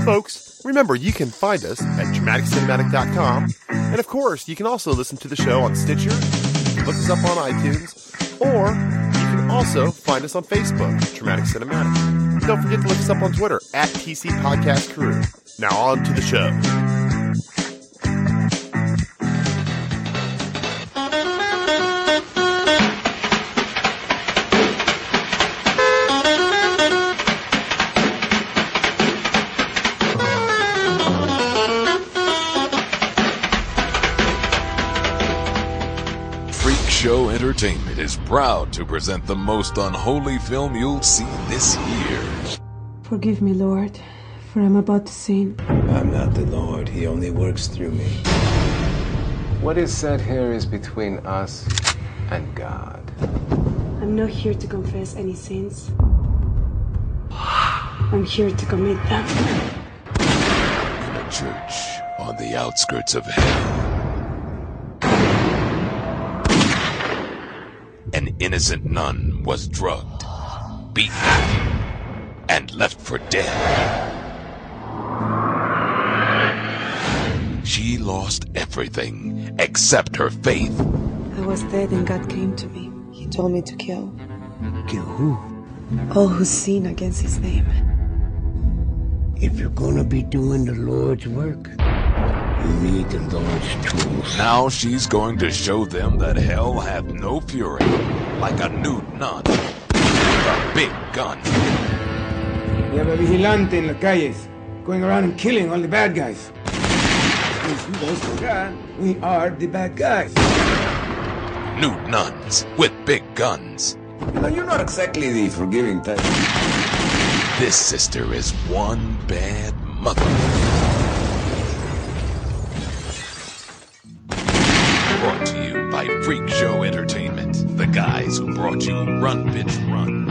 Folks, remember you can find us at DramaticCinematic.com, and of course, you can also listen to the show on Stitcher, look us up on iTunes, or you can also find us on Facebook, Dramatic Cinematic. And don't forget to look us up on Twitter at TC Podcast Crew. Now on to the show. Show Entertainment is proud to present the most unholy film you'll see this year. Forgive me, Lord, for I'm about to sin. I'm not the Lord. He only works through me. What is said here is between us and God. I'm not here to confess any sins. I'm here to commit them. In a church on the outskirts of hell, an innocent nun was drugged, beaten, and left for dead. She lost everything except her faith. I was dead and God came to me. He told me to kill. Kill who? All who sin against his name. If you're gonna be doing the Lord's work, you need the Lord's tools. Now she's going to show them that hell hath no fury, like a nude nun with a big gun. We have a vigilante in the calles, going around and killing all the bad guys. Since you guys forgot, we are the bad guys. Nude nuns with big guns. You know, you're not exactly the forgiving type. This sister is one bad mother. Brought to you by Freak Show Entertainment, the guys who brought you Run Bitch Run.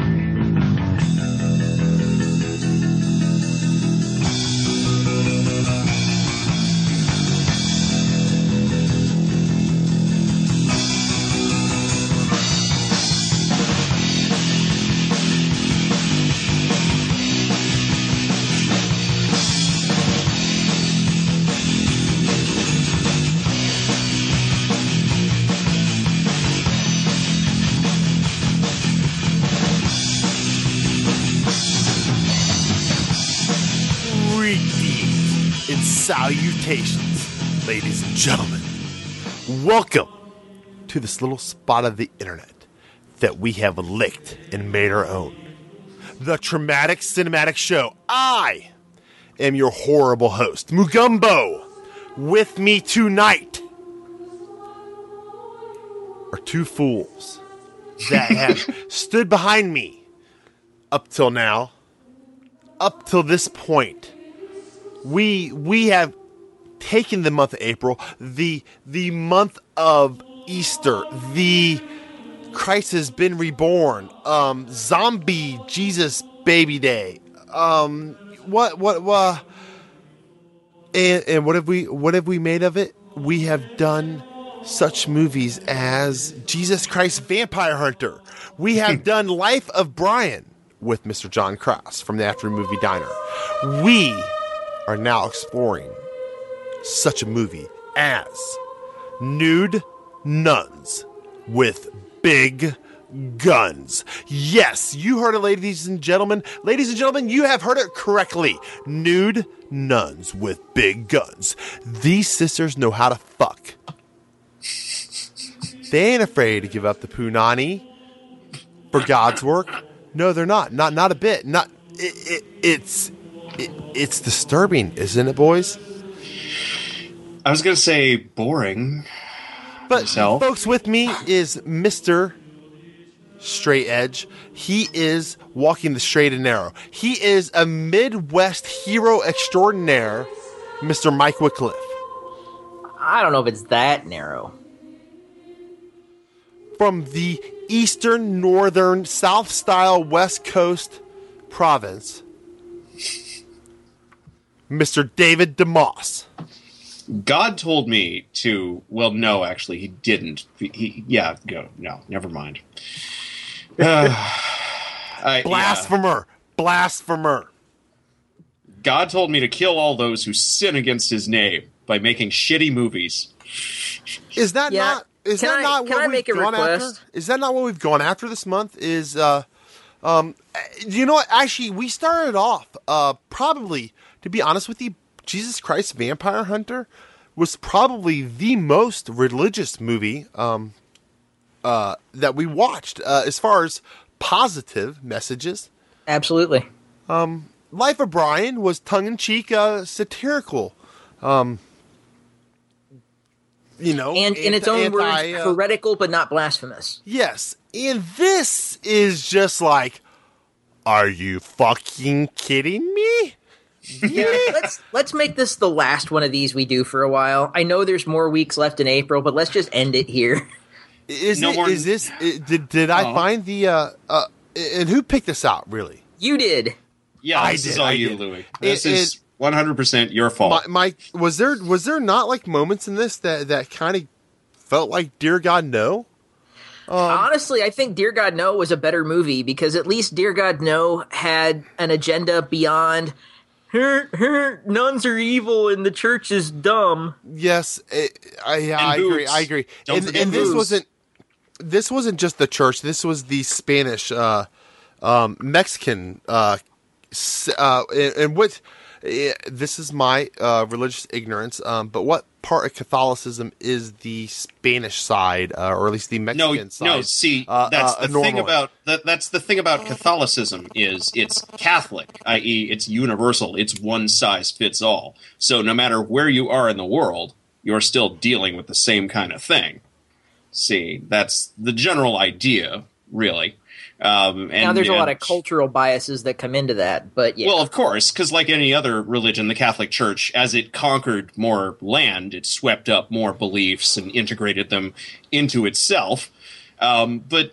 Salutations, ladies and gentlemen. Welcome to this little spot of the internet that we have licked and made our own. The Dramatic Cinematic Show. I am your horrible host, Mugumbo. With me tonight are two fools that have stood behind me up till now, up till this point. We have taken the month of April, the month of Easter, the Christ has been reborn, zombie Jesus baby day, and what have we made of it? We have done such movies as Jesus Christ Vampire Hunter. We have done Life of Brian with Mr. John Cross from the Afternoon Movie Diner. We are now exploring such a movie as Nude Nuns with Big Guns. Yes, you heard it, ladies and gentlemen. Ladies and gentlemen, you have heard it correctly. Nude Nuns with Big Guns. These sisters know how to fuck. They ain't afraid to give up the punani for God's work. No, they're not. Not a bit. It's disturbing, isn't it, boys? I was going to say boring. But myself. Folks, with me is Mr. Straight Edge. He is walking the straight and narrow. He is a Midwest hero extraordinaire, Mr. Mike Wycliffe. I don't know if it's that narrow. From the eastern, northern, south-style West Coast province, Mr. David DeMoss. God told me to. Well, no, actually, he didn't. No, never mind. Blasphemer. God told me to kill all those who sin against his name by making shitty movies. Is that Yeah. not? Is Can that I- not can what I we've make a gone request? after? Is that not what we've gone after this month? Is you know what? Actually, we started off probably, to be honest with you, Jesus Christ Vampire Hunter was probably the most religious movie that we watched as far as positive messages. Absolutely. Life of Brian was tongue-in-cheek, satirical. You know, And in its own words, anti, heretical but not blasphemous. yes, and this is just like, are you fucking kidding me? Let's make this the last one of these we do for a while. I know there's more weeks left in April, but let's just end it here. Did I find the and who picked this out? Really, You did. Yeah, this is all you, Louis. This is 100% your fault. My was there not like moments in this that kind of felt like Dear God No? Honestly, I think Dear God No was a better movie because at least Dear God No had an agenda beyond nuns are evil and the church is dumb. Yes, I agree. I agree. Don't forget And this boobs. wasn't just the church. This was the Spanish, Mexican, and what. This is my religious ignorance, but what part of Catholicism is the Spanish side, or at least the Mexican side? No. See, that's the thing normally? about that's the thing about Catholicism is it's Catholic, i.e., it's universal. It's one size fits all. So no matter where you are in the world, you're still dealing with the same kind of thing. See, that's the general idea, really. Now, there's a lot of cultural biases that come into that, but yeah. Well, of course, because like any other religion, the Catholic Church, as it conquered more land, it swept up more beliefs and integrated them into itself. But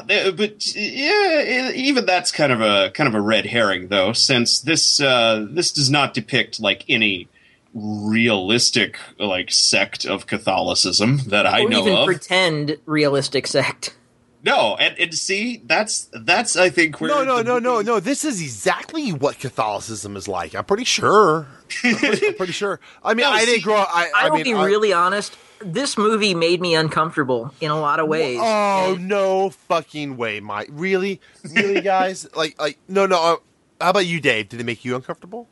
even that's kind of a red herring, though, since this does not depict like any realistic like sect of Catholicism that I or know even of. pretend realistic sect. No, and see, that's I think where No. This is exactly what Catholicism is like. I'm pretty sure. I'm pretty sure. I mean, No, I didn't see, grow up. I will be really honest. This movie made me uncomfortable in a lot of ways. Oh, no fucking way, Mike. Really, guys? No. How about you, Dave? Did it make you uncomfortable?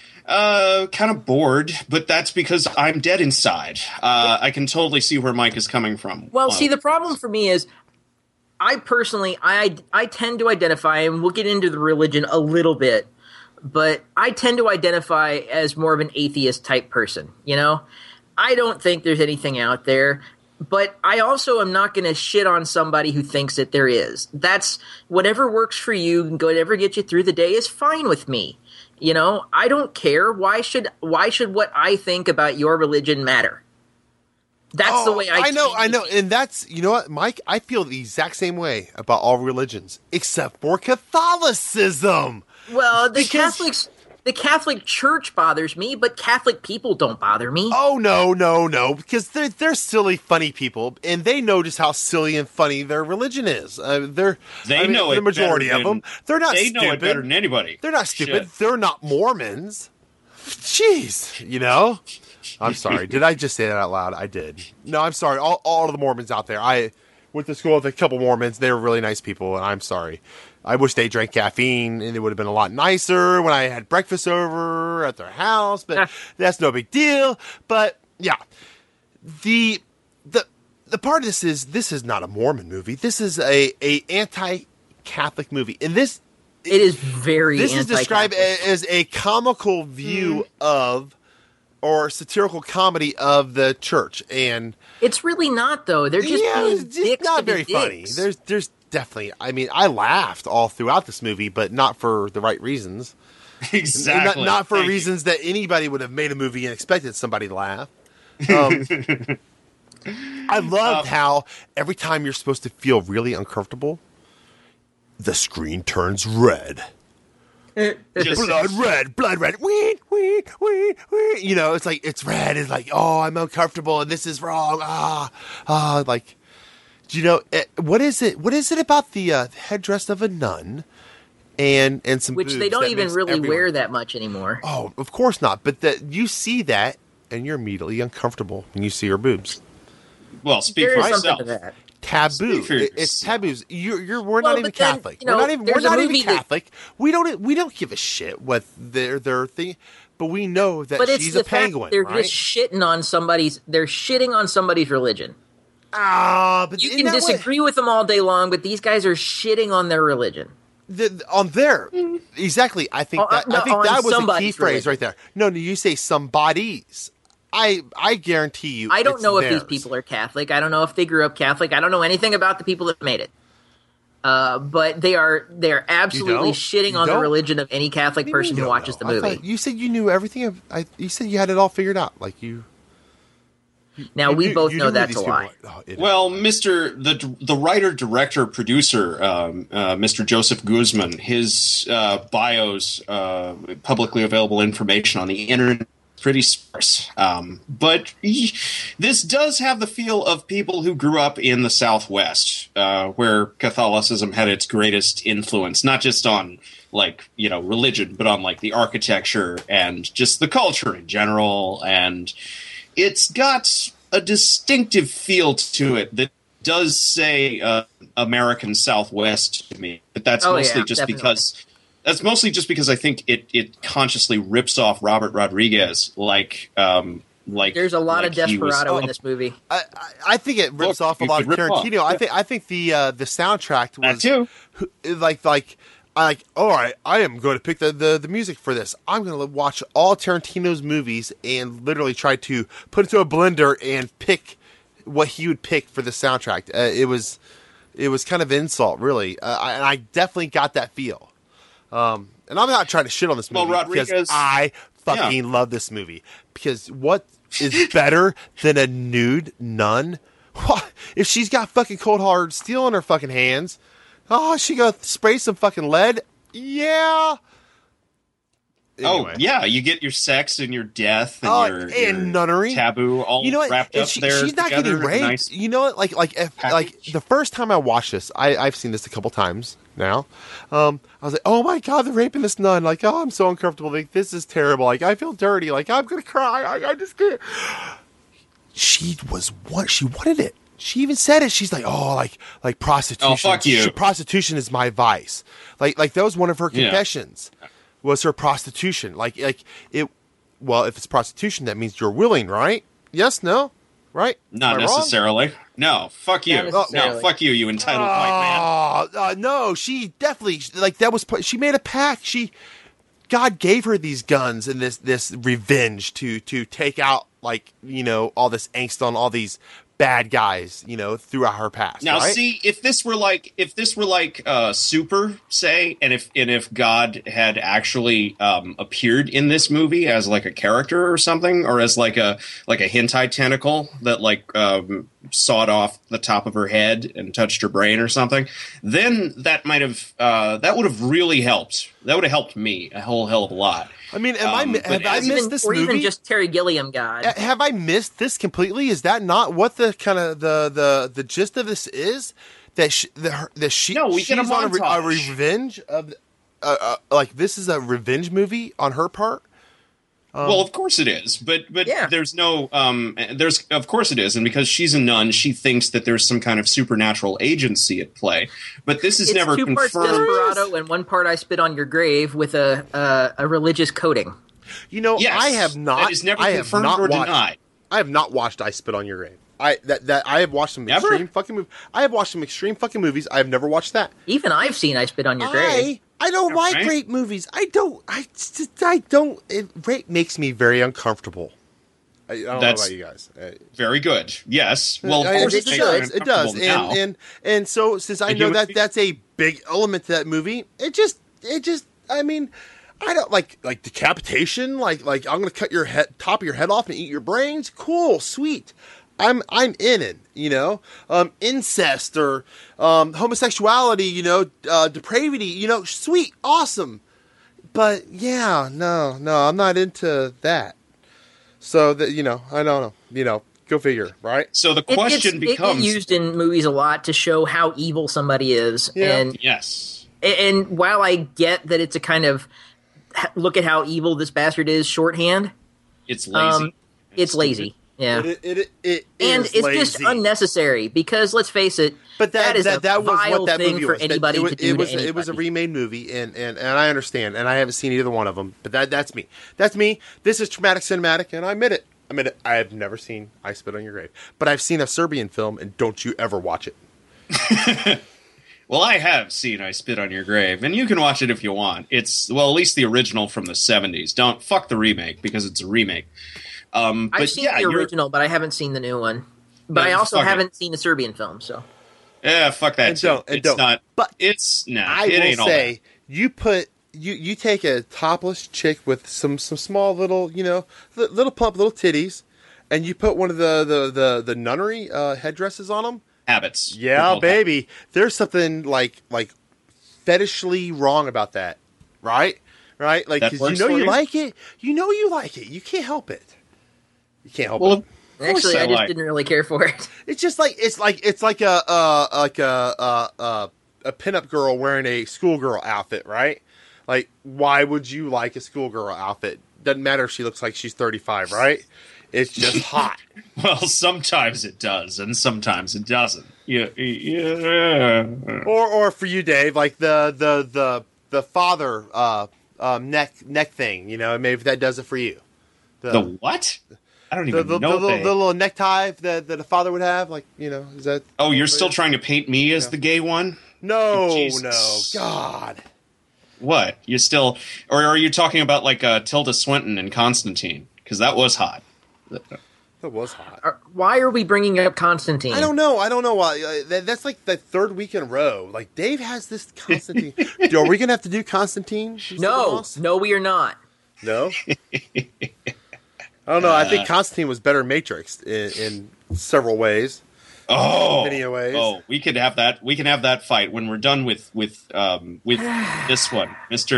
Kind of bored, but that's because I'm dead inside. I can totally see where Mike is coming from. Well, see, the problem for me is I personally, I tend to identify, and we'll get into the religion a little bit, but I tend to identify as more of an atheist type person, you know? I don't think there's anything out there, but I also am not going to shit on somebody who thinks that there is. That's whatever works for you and whatever gets you through the day is fine with me. You know, I don't care. Why should what I think about your religion matter? That's the way I know, and that's, you know what, Mike? I feel the exact same way about all religions, except for Catholicism. Well, the Catholic Church bothers me, but Catholic people don't bother me. Oh, no, because they're silly, funny people, and they know just how silly and funny their religion is. Know it the majority better of them. They're not They stupid. know it better than anybody. They're not stupid. Shit. They're not Mormons. Jeez, you know? I'm sorry. Did I just say that out loud? I did. No, I'm sorry. All of the Mormons out there. I went to school with a couple Mormons. They were really nice people, and I'm sorry. I wish they drank caffeine, and it would have been a lot nicer when I had breakfast over at their house, but that's no big deal. But, yeah. The part of this is not a Mormon movie. This is a anti-Catholic movie. And this... It is very This is described anti-Catholic. as a comical view of, or satirical comedy of the church, and It's really not, though. They're just being it's dicks not to be very funny. dicks. There's definitely. I mean, I laughed all throughout this movie, but not for the right reasons. Exactly. Not for Thank you. reasons that anybody would have made a movie and expected somebody to laugh. I loved how every time you're supposed to feel really uncomfortable, the screen turns red. Just- blood red. Wee. You know, it's like, it's red. It's like, oh, I'm uncomfortable and this is wrong. Like, do you know, what is it? What is it about the headdress of a nun and some Which boobs they don't that even makes really everyone- wear that much anymore. Oh, of course not. But that you see that, and you're immediately uncomfortable when you see her boobs. Well, speak There for is something yourself. to that. Taboo. Speak for It's yourself. taboos. We're Well, not even but then, Catholic. you know, We're not even there's a movie that- Catholic. We don't give a shit what their thing. But we know that But it's she's the a fact penguin, they're right? just shitting on somebody's. They're shitting on somebody's religion. But You in can that way- disagree with them all day long, but these guys are shitting on their religion. on there. Exactly. I think Oh, no, on that was a key somebody's phrase religion. right there. No, you say somebody's. I guarantee you. I don't it's know if theirs. these people are Catholic. I don't know if they grew up Catholic. I don't know anything about the people that made it. But they are absolutely don't? shitting You on the don't? religion of any Catholic What do you person mean who you watches don't the know? I movie. thought you said you knew everything. You said you had it all figured out. Like you. Now we both know knew that's these a people lie. were- oh, it- Well, the writer, director, producer, Mr. Joseph Guzman, his bios, publicly available information on the internet, pretty sparse. But this does have the feel of people who grew up in the Southwest, where Catholicism had its greatest influence, not just on religion, but on like the architecture and just the culture in general. And it's got a distinctive feel to it that does say American Southwest to me, but that's mostly just because I think it consciously rips off Robert Rodriguez like There's a lot of Desperado in this movie. I think it rips off a lot of Tarantino. I think the soundtrack was too. All right, I am going to pick the music for this. I'm going to watch all Tarantino's movies and literally try to put it into a blender and pick what he would pick for the soundtrack. It was kind of an insult, really, and I definitely got that feel. And I'm not trying to shit on this movie because I fucking love this movie. Because what is better than a nude nun? If she's got fucking cold hard steel in her fucking hands, she gonna spray some fucking lead? Yeah. Anyway. Oh yeah, you get your sex and your death and your nunnery taboo all wrapped up there. She's not together getting raped. Nice You know what? Like the first time I watched this, I've seen this a couple times now. I was like, oh my god, they're raping this nun. Like, oh, I'm so uncomfortable. Like, this is terrible. Like, I feel dirty. Like, I'm gonna cry. I just can't. She wanted it. She even said it. She's like, oh, like prostitution. Oh, fuck you. Prostitution is my vice. Like that was one of her confessions. Was her prostitution. Like it. Well, if it's prostitution, that means you're willing, right? Yes, no, right? Not necessarily. No, fuck you. No, fuck you, you entitled white man. No, she definitely that was. She made a pact. God gave her these guns and this revenge to take out all this angst on all these bad guys, throughout her past. Now, right? see, if this were like Super, say, and if God had actually appeared in this movie as like a character or something, or as like a hentai tentacle that sawed off the top of her head and touched her brain or something, then that might have that would have really helped. That would have helped me a whole hell of a lot. I mean, have I missed this movie? Or even just Terry Gilliam God. Have I missed this completely? Is that not what the kind of the gist of this is? That she's get a on a montage. revenge of this is a revenge movie on her part. Well, of course it is, but there's no of course it is, and because she's a nun, she thinks that there's some kind of supernatural agency at play. But this is never two parts confirmed. Desperado and one part I Spit on Your Grave with a religious coating. Yes, I have not. That is never I have confirmed not or watched, denied. I have not watched I Spit on Your Grave. I have watched some extreme fucking movies. I have watched some extreme fucking movies. I have never watched that. Even I've seen I Spit on Your Grave. I don't like rape movies. I don't. Rape makes me very uncomfortable. I don't know about you guys. Very good. Yes. Well, of course it does. And so since I know that's a big element to that movie, it just. I mean, I don't like decapitation. Like I'm gonna cut your top of your head off and eat your brains. Cool, sweet. I'm in it, incest or homosexuality, depravity, sweet, awesome. But yeah, no, I'm not into that. So that I don't know, go figure, right? So the question becomes: it gets used in movies a lot to show how evil somebody is, and yes. And while I get that it's a kind of look at how evil this bastard is shorthand, It's lazy. It's lazy. Yeah. It And is it's lazy. just unnecessary because let's face it, But that is a that was vile what that thing movie for was. anybody to do to anybody. It was a remade movie, and I understand, and I haven't seen either one of them. But that's me. That's me. This is traumatic cinematic, and I admit it. I have never seen I Spit on Your Grave, but I've seen a Serbian film, and don't you ever watch it. Well, I have seen I Spit on Your Grave, and you can watch it if you want. It's, well, at least the original from the 70s. Don't fuck the remake, because it's a remake. But I've seen the original, but I haven't seen the new one. But No, I also fuck it. haven't seen the Serbian film, so. Yeah, fuck that. And It's don't. not. But it's nah. I it will ain't all say, you take a topless chick with some small little, little plump little titties, and you put one of the nunnery headdresses on them. Habits. Yeah, baby. There's something like fetishly wrong about that, right? Right? Like, That 'cause works you for you? like it. You know you like it. You can't help it. You can't help Well, it. Actually, I just like- didn't really care for it. It's just like it's like a pinup girl wearing a schoolgirl outfit, right? Like, why would you like a schoolgirl outfit? Doesn't matter if she looks like she's 35, right? It's just hot. Well, sometimes it does, and sometimes it doesn't. Yeah. Or for you, Dave, like the father neck thing. Maybe that does it for you. The what? I don't The, even the, know. the little necktie that a father would have, like, is that? Oh, you're still trying to paint me as the gay one? No, Jesus. no, God. What? You still, or are you talking about like Tilda Swinton and Constantine? Because that was hot. That was hot. Why are we bringing up Constantine? I don't know why. That's like the third week in a row. Like, Dave has this Constantine. Are we gonna have to do Constantine? No, we are not. No. I don't know. I think Constantine was better Matrix in several ways. Oh, many ways. Oh, we could have that. We can have that fight when we're done with this one,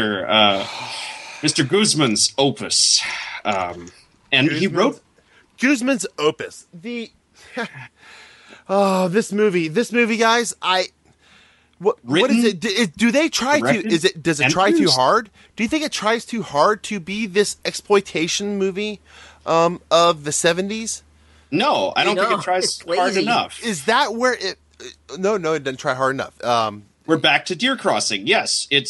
Mr. Guzman's opus. And he wrote Guzman's opus. This movie, guys. What is it? Do they try to? Does it try too hard? Do you think it tries too hard to be this exploitation movie of the 70s? No, I don't think it tries hard enough. Is that where it? No, it doesn't try hard enough. We're back to Deer Crossing. Yes, it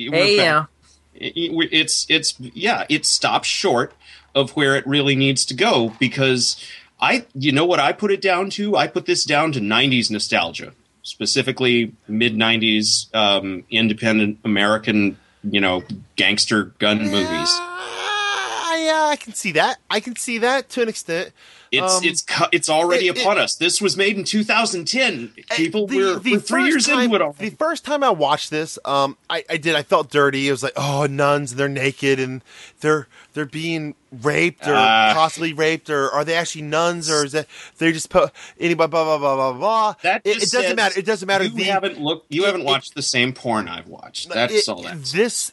stops short of where it really needs to go because you know what I put it down to? I put this down to 90s nostalgia, specifically mid-90s independent American, gangster gun movies. Yeah, I can see that. I can see that to an extent. It's already upon us. This was made in 2010. People, we're 3 years into it already. The first time I watched this, I felt dirty. It was like, oh, nuns, they're naked and they're being raped or possibly raped, or are they actually nuns, or is that they just put anybody blah blah blah blah blah. It doesn't matter. It doesn't matter. You haven't watched the same porn I've watched. That's all that.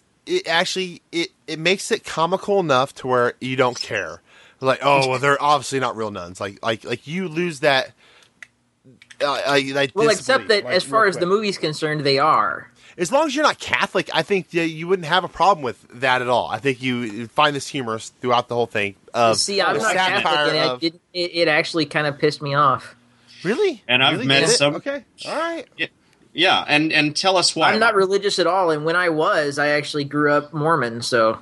It makes it comical enough to where you don't care. Like, oh, well, they're obviously not real nuns. Like you lose that. Well, except that as far as the movie's concerned, they are. As long as you're not Catholic, I think you wouldn't have a problem with that at all. I think you find this humorous throughout the whole thing. See, I'm not Catholic, and it actually kind of pissed me off. Really? And I've met some. Okay, all right. Yeah, and tell us why. I'm not religious at all, and when I was, I actually grew up Mormon. So,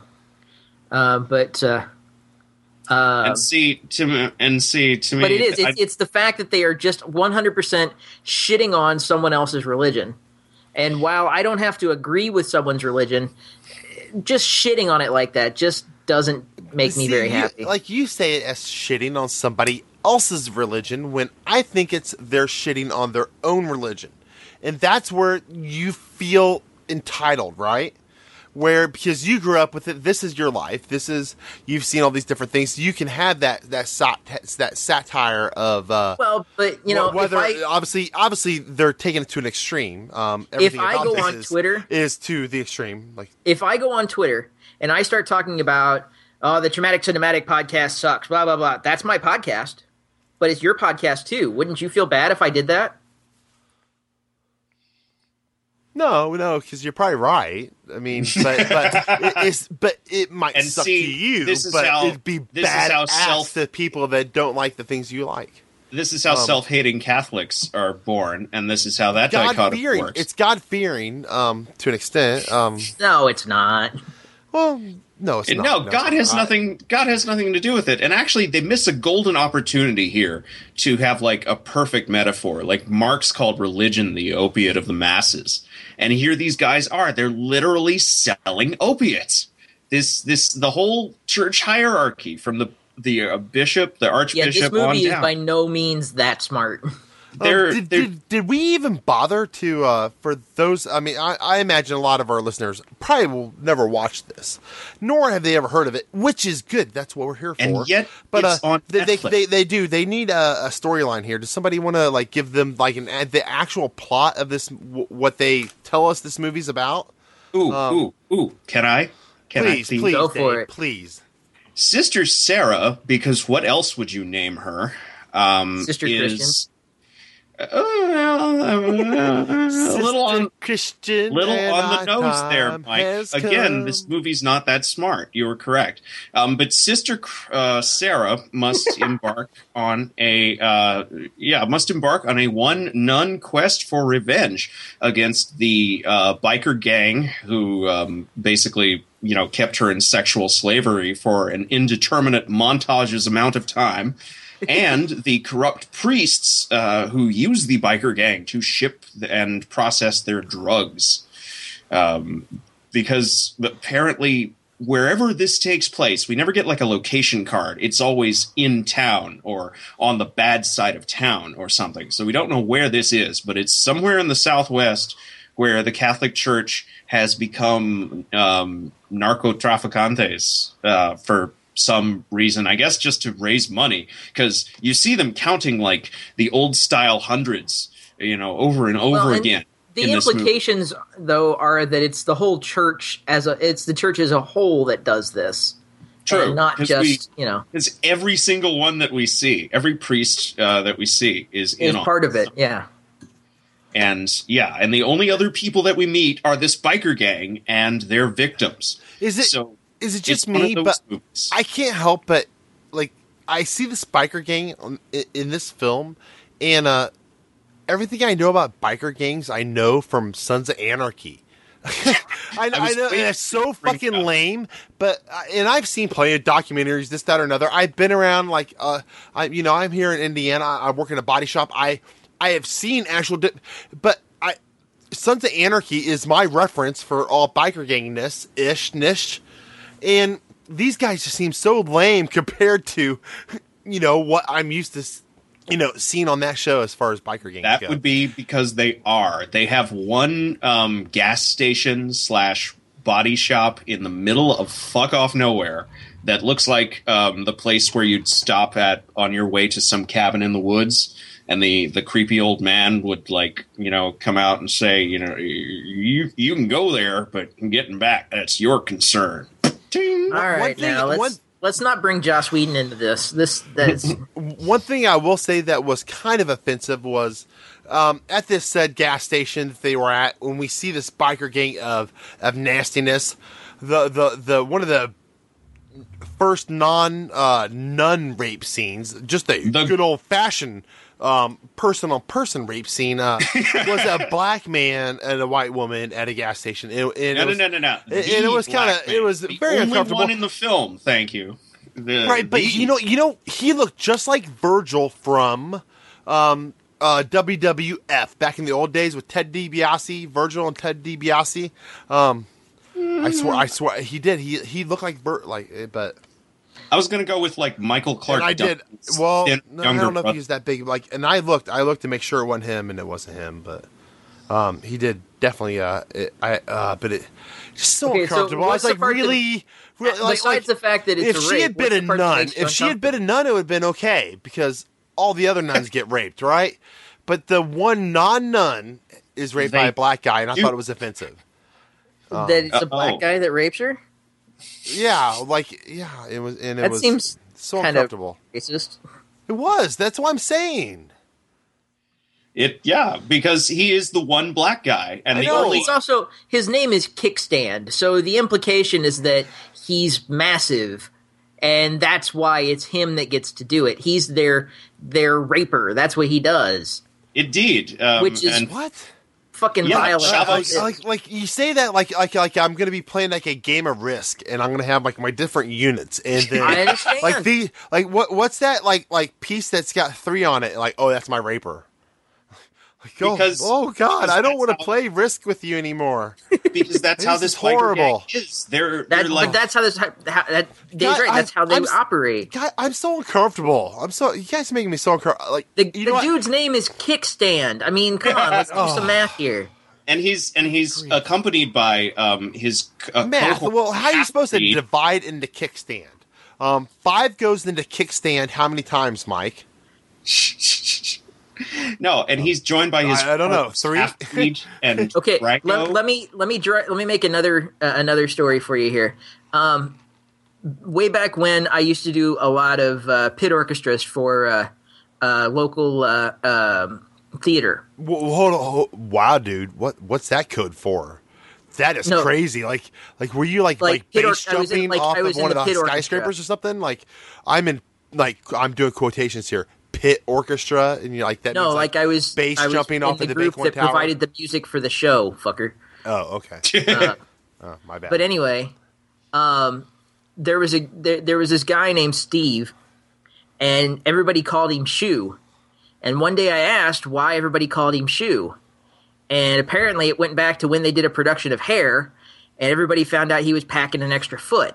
and see to me. But it is. It's the fact that they are just 100% shitting on someone else's religion. And while I don't have to agree with someone's religion, just shitting on it like that just doesn't make me very happy. Like you say it as shitting on somebody else's religion when I think it's they're shitting on their own religion. And that's where you feel entitled, right? Where, because you grew up with it, this is your life. You've seen all these different things. You can have that satire of. Well, but whether obviously they're taking it to an extreme. If I go on Twitter, is to the extreme. Like, if I go on Twitter and I start talking about, the Traumatic Cinematic podcast sucks, blah blah blah. That's my podcast, but it's your podcast too. Wouldn't you feel bad if I did that? No, because you're probably right. I mean, but it might And suck see, to you, this is but how- it'd be this is how badass to people that don't like the things you like. This is how self-hating Catholics are born, and this is how that God dichotomy fearing. works. It's God fearing to an extent. No, it's not. Well, no, it's not. No, it's God has not. nothing. God has nothing to do with it. And actually, they miss a golden opportunity here to have like a perfect metaphor. Like Marx called religion the opiate of the masses, and here these guys are. They're literally selling opiates. The whole church hierarchy from the bishop, the Yeah, archbishop, this movie on is down. by no means that smart. Did we even bother to for those? I mean, I imagine a lot of our listeners probably will never watch this, nor have they ever heard of it, which is good. That's what we're here for. And yet, but it's on Netflix. they do. They need a storyline here. Does somebody want to like give them like the actual plot of this? What they tell us this movie's about? Ooh! Can I? Please, Dave? Go for it. Please. Sister Sarah, because what else would you name her? Sister is a little on Christian, the nose there, Mike. Again, this movie's not that smart. You were correct. But Sister Sarah must embark on a one nun quest for revenge against the biker gang who basically kept her in sexual slavery for an indeterminate montage's amount of time. And the corrupt priests who use the biker gang to ship and process their drugs. Because apparently, wherever this takes place, we never get like a location card. It's always in town or on the bad side of town or something. So we don't know where this is, but it's somewhere in the Southwest where the Catholic Church has become narcotraficantes for some reason, I guess just to raise money, because you see them counting like the old style hundreds, over and over again. The implications, though, are that it's the whole church it's the church as a whole that does this. True, and not just It's every single one that we see, every priest that we see is in on part of it. Yeah, and the only other people that we meet are this biker gang and their victims. Is it just me? But movies. I can't help but like I see this biker gang in this film, and everything I know about biker gangs I know from Sons of Anarchy. I know it's so fucking lame, but and I've seen plenty of documentaries, this, that, or another. I've been around like I'm here in Indiana. I work in a body shop. I have seen actual, but Sons of Anarchy is my reference for all biker gangness niche. And these guys just seem so lame compared to, what I'm used to, seeing on that show as far as biker gangs That go. would be because they have one gas station / body shop in the middle of fuck off nowhere that looks like the place where you'd stop at on your way to some cabin in the woods. And the creepy old man would come out and say, you can go there, but getting back, that's your concern. All right, let's not bring Joss Whedon into this. That's one thing I will say that was kind of offensive was at this said gas station that they were at, when we see this biker gang of nastiness, the one of the first nun rape scenes, just a good old fashioned person on person rape scene was a black man and a white woman at a gas station. No. And it was kind of, it was very uncomfortable. Only one in the film, thank you. Right, but he looked just like Virgil from WWF back in the old days with Ted DiBiase, Virgil and Ted DiBiase. I swear he did. He looked like but. I was going to go with like Michael Clark. And I did. Well, I don't know brother. if he was that big. And I looked to make sure it wasn't him, and it wasn't him. But he did definitely. But it just so uncomfortable. I was like, really. Besides the fact that it's if she had been a nun, it would have been okay because all the other nuns get raped, right? But the one non-nun is raped by a black guy, and I thought it was offensive. That it's a black guy that rapes her. Yeah, it was, and it was seems so kind uncomfortable. Of racist. It was. That's what I'm saying. Because he is the one black guy, and It's also his name is Kickstand, so the implication is that he's massive, and that's why it's him that gets to do it. He's their raper. That's what he does. Indeed, which is what fucking violent. Like you say that like I'm gonna be playing like a game of Risk, and I'm gonna have like my different units, and then I understand. What's that like piece that's got 3 on it? Like, oh, that's my raper. Oh God, I don't want to play Risk with you anymore. Because that's how this horrible is. That's how that's how they operate. God, I'm so uncomfortable. You guys are making me so uncomfortable. Like the dude's name is Kickstand. I mean, come on, let's do some math here. And he's accompanied by his math. Well, how are you supposed to divide into kickstand? 5 goes into kickstand. How many times, Mike? No, and he's joined by his I don't know 3 and okay. Ragno. Let me make another story for you here. Way back when I used to do a lot of pit orchestras for local theater. Hold on, wow, dude, what's that code for? That is crazy. Like were you like base jumping off of one of the skyscrapers or something? Like I'm doing quotations here. Pit orchestra, and you're like that. No, means, like I was base jumping off of the group big that tower. provided the music for the show, fucker. Oh, okay. My bad. But anyway, there was this guy named Steve, and everybody called him Shoe. And one day I asked why everybody called him Shoe, and apparently it went back to when they did a production of Hair, and everybody found out he was packing an extra foot.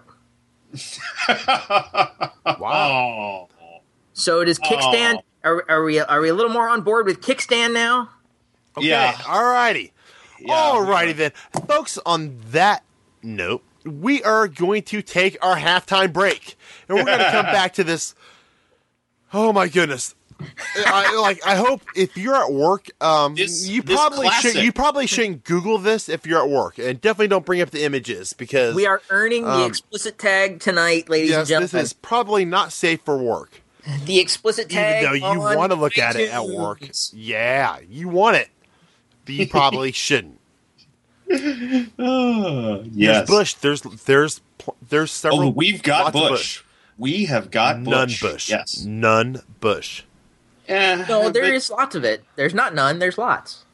Wow. So does Kickstand? Are we a little more on board with Kickstand now? Okay. Yeah. Alrighty. Alrighty then, folks. On that note, we are going to take our halftime break, and we're going to come back to this. Oh my goodness! I hope if you're at work, you probably shouldn't Google this if you're at work, and definitely don't bring up the images because we are earning the explicit tag tonight, ladies and gentlemen. This is probably not safe for work. The explicit tag. Even though you want to look at it at work. Yeah, you want it. But you probably shouldn't. Yes. There's Bush. There's several. Oh, we've got Bush. We have got Bush. None Bush. Yes. None Bush. No, there is lots of it. There's not none. There's lots.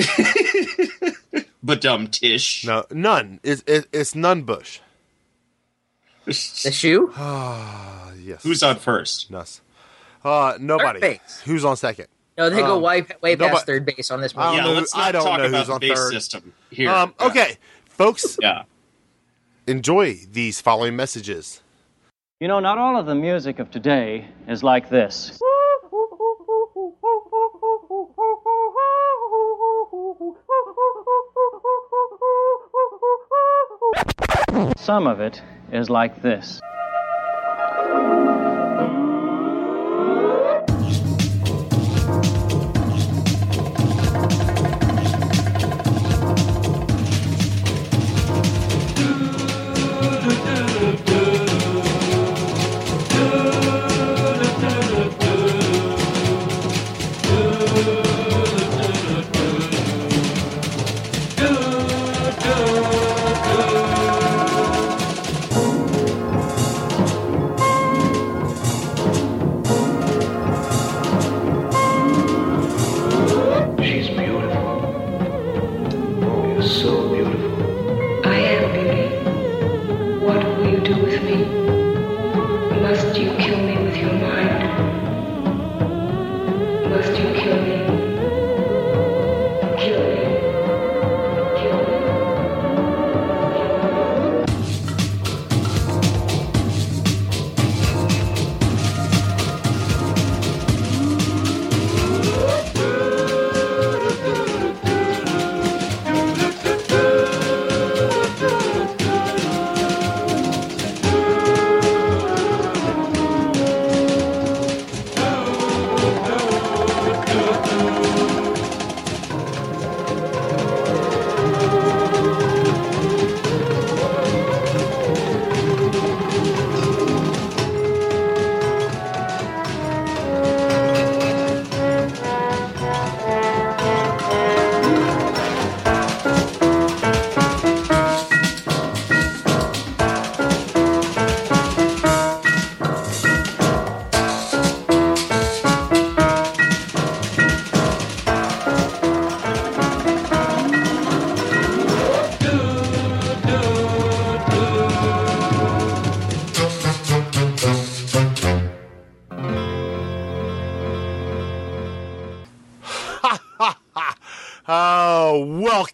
But Tish. No, none. It's none Bush. The Shoe? Yes. Who's on first? Nuss. Nobody. Who's on second? No, they go way past third base on this one. Let's not talk about the base system here. Okay, folks. Yeah. Enjoy these following messages. You know, not all of the music of today is like this. Some of it is like this.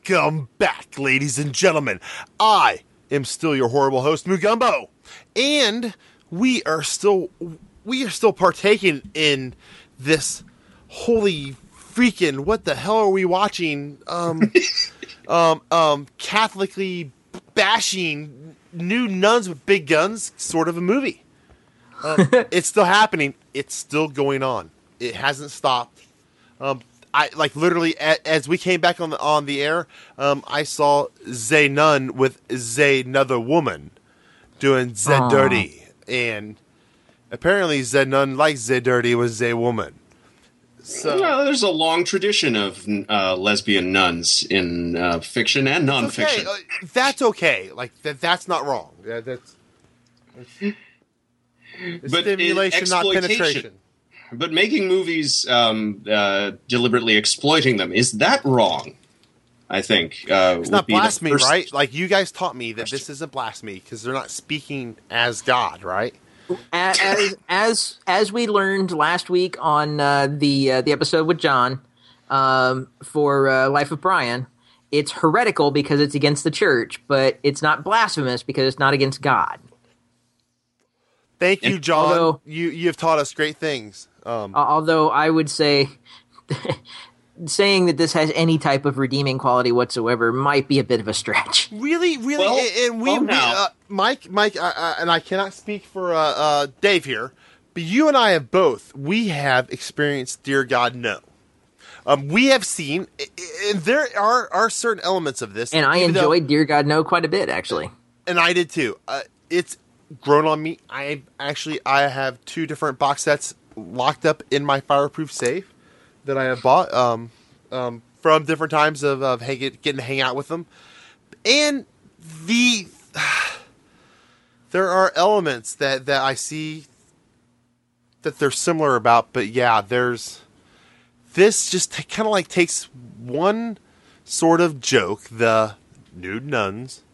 Welcome back, ladies and gentlemen. I am still your horrible host, Mugumbo, and we are still partaking in this holy freaking what the hell are we watching? Catholically bashing new nuns with big guns, sort of a movie. It's still happening. It's still going on. It hasn't stopped. I like literally as we came back on the air, I saw Zay Nun with Zay another woman doing Zay Dirty, and apparently Zay Nun likes Zay Dirty with Zay Woman. So there's a long tradition of lesbian nuns in fiction and nonfiction. Okay. That's okay. Like that's not wrong. That's but stimulation, not penetration. But making movies deliberately exploiting them, is that wrong? I think it's not blasphemy, right? Like you guys taught me that this isn't blasphemy because they're not speaking as God, right? As we learned last week on the episode with John for Life of Brian, it's heretical because it's against the church, but it's not blasphemous because it's not against God. Thank you, John. Although, you've taught us great things. Although I would say saying that this has any type of redeeming quality whatsoever might be a bit of a stretch. Really? Well, and Mike, and I cannot speak for Dave here, but you and I have both. We have experienced Dear God No. We have seen, and there are certain elements of this, and I enjoyed Dear God No quite a bit, actually. And I did too. It's grown on me. I have 2 different box sets locked up in my fireproof safe that I have bought from different times of getting to hang out with them. And there are elements that I see that they're similar about, but yeah, this just kind of like takes one sort of joke, the nude nuns,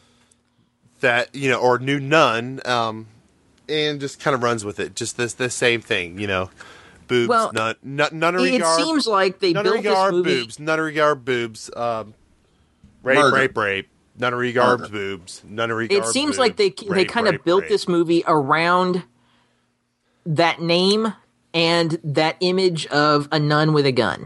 that, or nude nun, and just kind of runs with it. Just the same thing, boobs, nunnery garb. It seems like they built this movie. Boobs, nunnery garb, boobs, rape, nunnery garb, boobs, nunnery garb. It seems like they kind of built this movie around that name and that image of a nun with a gun.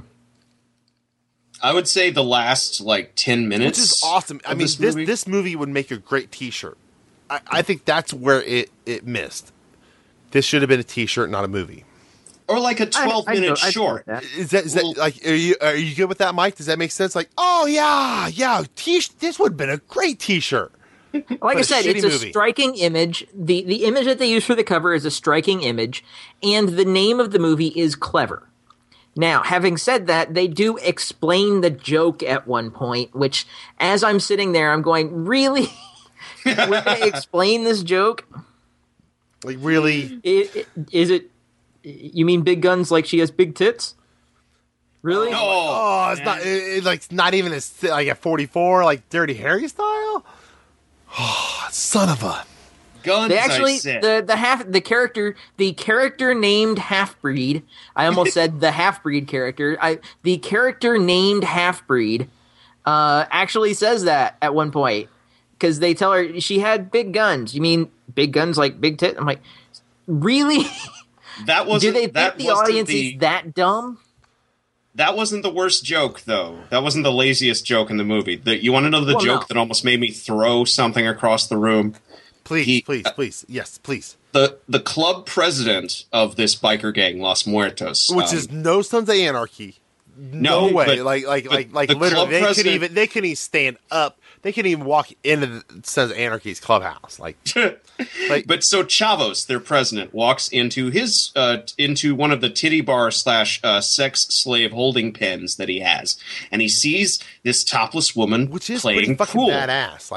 I would say the last 10 minutes, which is awesome. I mean, this movie would make a great T-shirt. I think that's where it missed. This should have been a T-shirt, not a movie, or like a 12-minute short. Is that like? Are you good with that, Mike? Does that make sense? Like, oh yeah, this would have been a great T-shirt. Like I said, it's a striking image. The image that they use for the cover is a striking image, and the name of the movie is clever. Now, having said that, they do explain the joke at one point, which, as I'm sitting there, I'm going, really? We're going to explain this joke? Like, really? Is it... You mean big guns like she has big tits? Really? No. Oh, it's not... It's not even like a 44, like Dirty Harry style? Oh, son of a... Guns, they actually the character named Half-Breed. I almost said the Half-Breed character. The character named Half-Breed actually says that at one point because they tell her she had big guns. You mean big guns like big tit? I'm like, really? That wasn't. Do they think the audience is that dumb? That wasn't the worst joke, though. That wasn't the laziest joke in the movie. You want to know the joke that almost made me throw something across the room? Please. Yes, please. The club president of this biker gang, Los Muertos, which is no Sons of Anarchy. No way. But literally, they couldn't even stand up. They couldn't even walk into the Sons of Anarchy's clubhouse. But so Chavos, their president, walks into his into one of the titty bar / sex slave holding pens that he has, and he sees this topless woman which is playing fucking pool. Badass.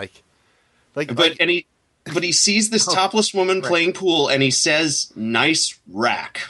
But he sees this topless woman playing pool, and he says, "Nice rack."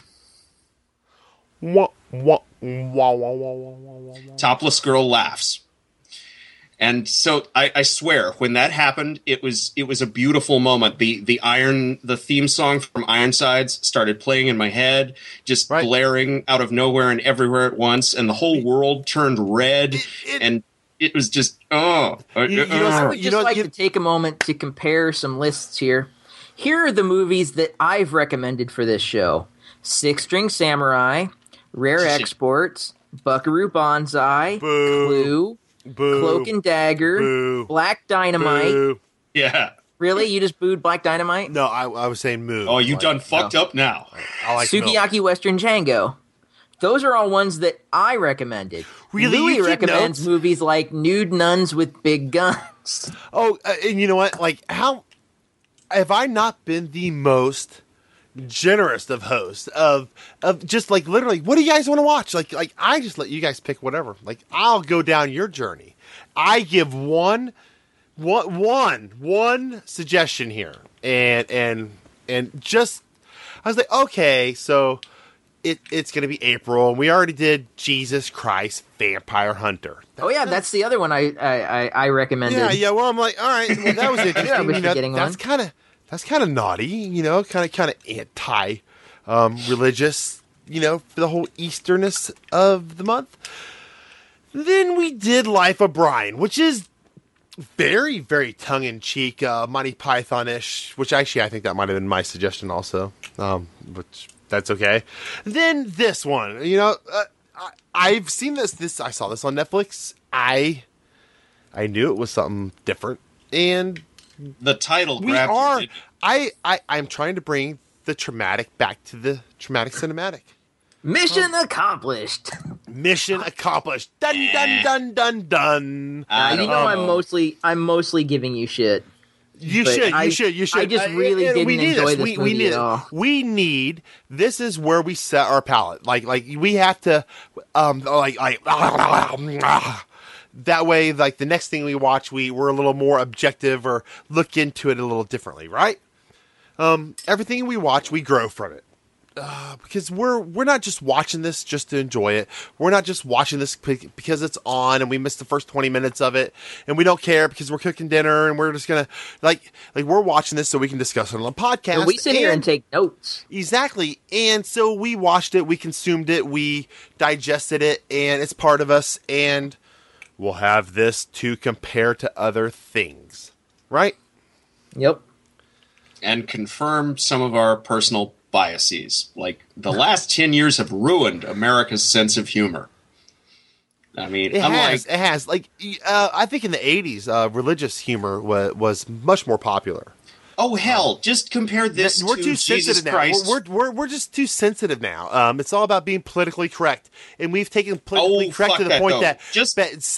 Topless girl laughs. And so I swear, when that happened, it was a beautiful moment. The theme song from Ironsides started playing in my head, just blaring out of nowhere and everywhere at once, and the whole world turned red. It was just I would just like to take a moment to compare some lists here. Here are the movies that I've recommended for this show: Six String Samurai, Rare Exports, Buckaroo Banzai, Clue, Cloak and Dagger, Black Dynamite. Yeah. Really? You just booed Black Dynamite? No, I was saying Moo. Oh, you done fucked up now. I like Sukiyaki Milk. Western Django. Those are all ones that I recommended. Really? Louis You keep recommends notes? movies like Nude Nuns with Big Guns. Oh, and you know what? Like, how have I not been the most generous of hosts of just like literally, what do you guys want to watch? Like I just let you guys pick whatever. Like, I'll go down your journey. I give one suggestion here, and just I was like, okay, so it's going to be April, and we already did Jesus Christ Vampire Hunter. That's the other one I recommended. Yeah. Well, I'm like, all right, well, that was interesting. I was forgetting that's kind of naughty, kind of anti religious, for the whole Easterness of the month. Then we did Life of Brian, which is very, very tongue-in-cheek, Monty Python-ish, which actually I think that might have been my suggestion also, which that's okay. Then this one, I've seen this. I saw this on Netflix. I knew it was something different, and the title grabbed you. I'm trying to bring the traumatic back to the traumatic cinematic. Mission accomplished. Mission accomplished. Dun dun dun dun dun. I'm mostly giving you shit. You should. I just really didn't enjoy this movie at all. We need. This is where we set our palate. Like we have to. That way, like the next thing we watch, we're a little more objective or look into it a little differently, right? Everything we watch, we grow from it. Because we're not just watching this just to enjoy it. We're not just watching this because it's on and we missed the first 20 minutes of it and we don't care because we're cooking dinner and we're just gonna like we're watching this so we can discuss it on a podcast. And we sit here and take notes. Exactly. And so we watched it, we consumed it, we digested it, and it's part of us, and we'll have this to compare to other things. Right? Yep. And confirm some of our personal biases. Like, the last 10 years have ruined America's sense of humor. I mean, it has. Like, I think in the 80s, religious humor was much more popular. Oh, hell, just compare this we're to too Jesus sensitive Christ. Now. We're just too sensitive now. It's all about being politically correct. And we've taken politically correct to the point that just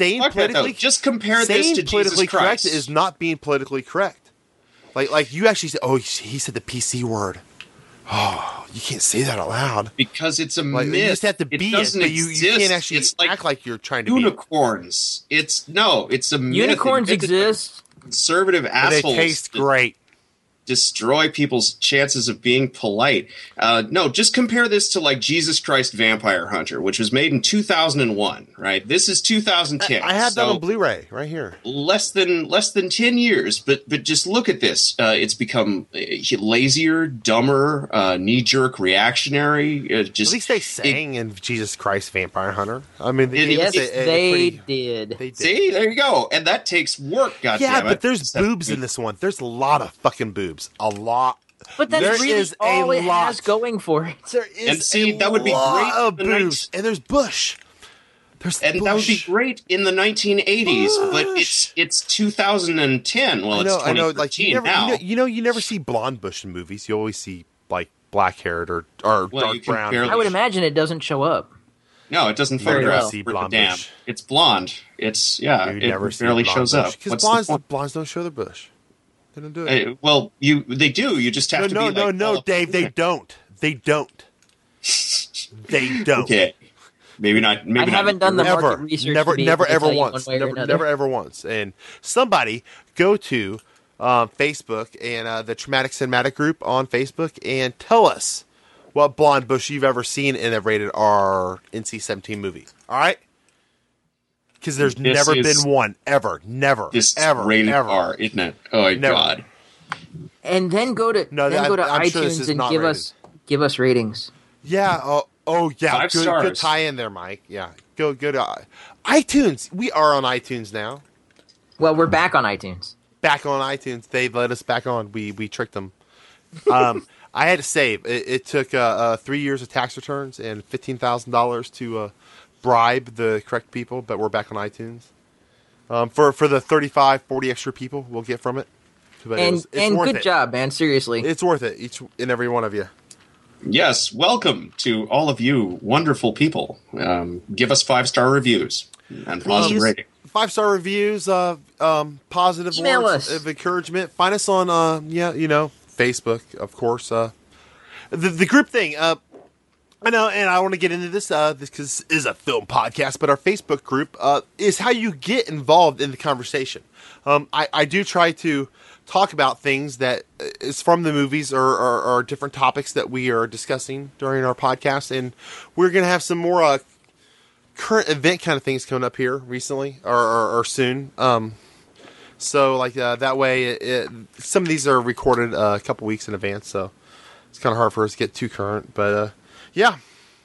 compare this to politically Jesus Christ. Correct is not being politically correct. Like you actually said, he said the PC word. Oh, you can't say that out loud. Because it's a myth. You just have to be it, but you can't actually act like you're trying to unicorns. be It's a myth. Unicorns exist. Conservative assholes. They taste great. Destroy people's chances of being polite. No, just compare this to like Jesus Christ Vampire Hunter, which was made in 2001, right? This is 2010. I have that on Blu-ray right here. Less than 10 years, but just look at this. It's become lazier, dumber, knee-jerk, reactionary. At least they sang in Jesus Christ Vampire Hunter. I mean, they did. See, there you go. And that takes work, goddammit. Yeah, but there's boobs in this one. There's a lot of fucking boobs. A lot. But that's really all it has going for it. There is that would be great of boobs. And there's bush. That would be great in the 1980s, but it's 2010. Well, it's 2013 Like you never see blonde bush in movies. You always see like black haired or dark brown. I would imagine it doesn't show up. No, it doesn't photograph. See blonde damn, bush. It's blonde. It's it barely shows up. Because blondes don't show their bush. They don't do it. They do. You just have to be like... No, Dave, they don't. They don't. They don't. Okay. Maybe not. Maybe I haven't done the market research. Never, ever once. Never, ever once. And somebody go to Facebook and the Traumatic Cinematic group on Facebook and tell us what blonde bush you've ever seen in a rated R NC-17 movie. All right? Because there's never been one ever, rated ever. R, isn't it? Oh my god! And then go to iTunes and give us ratings. Yeah. Oh yeah. 5 stars. Good tie in there, Mike. Yeah. Go to iTunes. We are on iTunes now. Well, we're back on iTunes. Back on iTunes. They let us back on. We tricked them. I had to save. It took 3 years of tax returns and $15,000 to bribe the correct people, but we're back on iTunes. For the 35, 40 extra people we'll get from it. But and worth good it. job, man. Seriously. It's worth it, each and every one of you. Yes, welcome to all of you wonderful people. Give us 5-star reviews and positive rating. 5-star reviews, positive Email words us. of encouragement. Find us on, Facebook, of course. The group thing. I know, and I want to get into this because this is a film podcast, but our Facebook group is how you get involved in the conversation. I do try to talk about things that is from the movies or different topics that we are discussing during our podcast, and we're going to have some more current event kind of things coming up here recently or soon. So like that way, some of these are recorded a couple weeks in advance, so it's kind of hard for us to get too current. But yeah.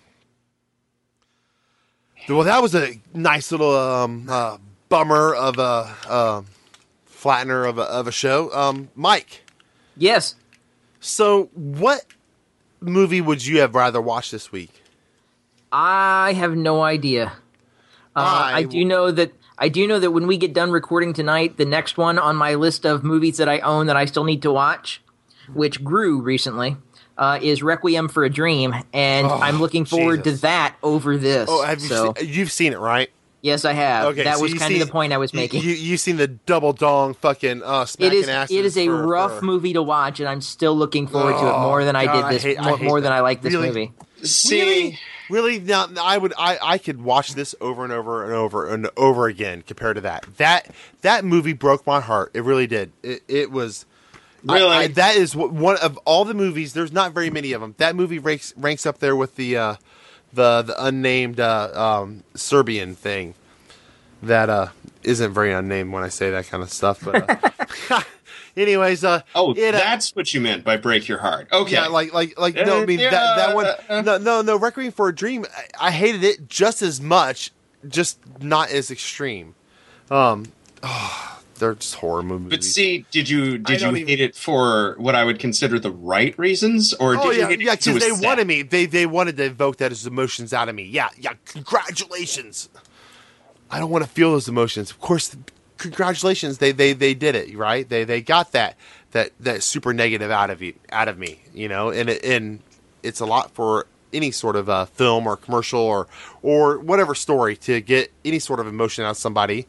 Well, that was a nice little bummer of a flattener of a show. Mike. Yes. So, what movie would you have rather watched this week? I have no idea. I do know that when we get done recording tonight, the next one on my list of movies that I own that I still need to watch, which grew recently, is Requiem for a Dream, and I'm looking forward to that over this. Oh, you've seen it, right? Yes, I have. Okay, that so was kind of the point I was making. You've seen the double dong fucking smacking asses. It is a rough movie to watch, and I'm still looking forward to it more than I did this. More than I like this movie. See, really? Now, I could watch this over and over and over and over again compared to that. That movie broke my heart. It really did. It was. Really? That is one of all the movies. There's not very many of them. That movie ranks up there with the unnamed Serbian thing that isn't very unnamed when I say that kind of stuff. But anyways, that's what you meant by break your heart. Okay, yeah, like no, I mean that one. No, Requiem for a Dream. I hated it just as much, just not as extreme. They're just horror movies. But see, did you hate it for what I would consider the right reasons, or did you hate it because they wanted me. They wanted to evoke those emotions out of me. Yeah. Congratulations. I don't want to feel those emotions. Of course, congratulations. They did it right. They got that super negative out of me. You know, and it's a lot for any sort of film or commercial or whatever story to get any sort of emotion out of somebody.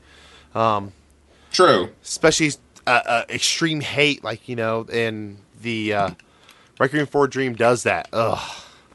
True. Especially extreme hate, like, and the Requiem for a Dream does that. Ugh.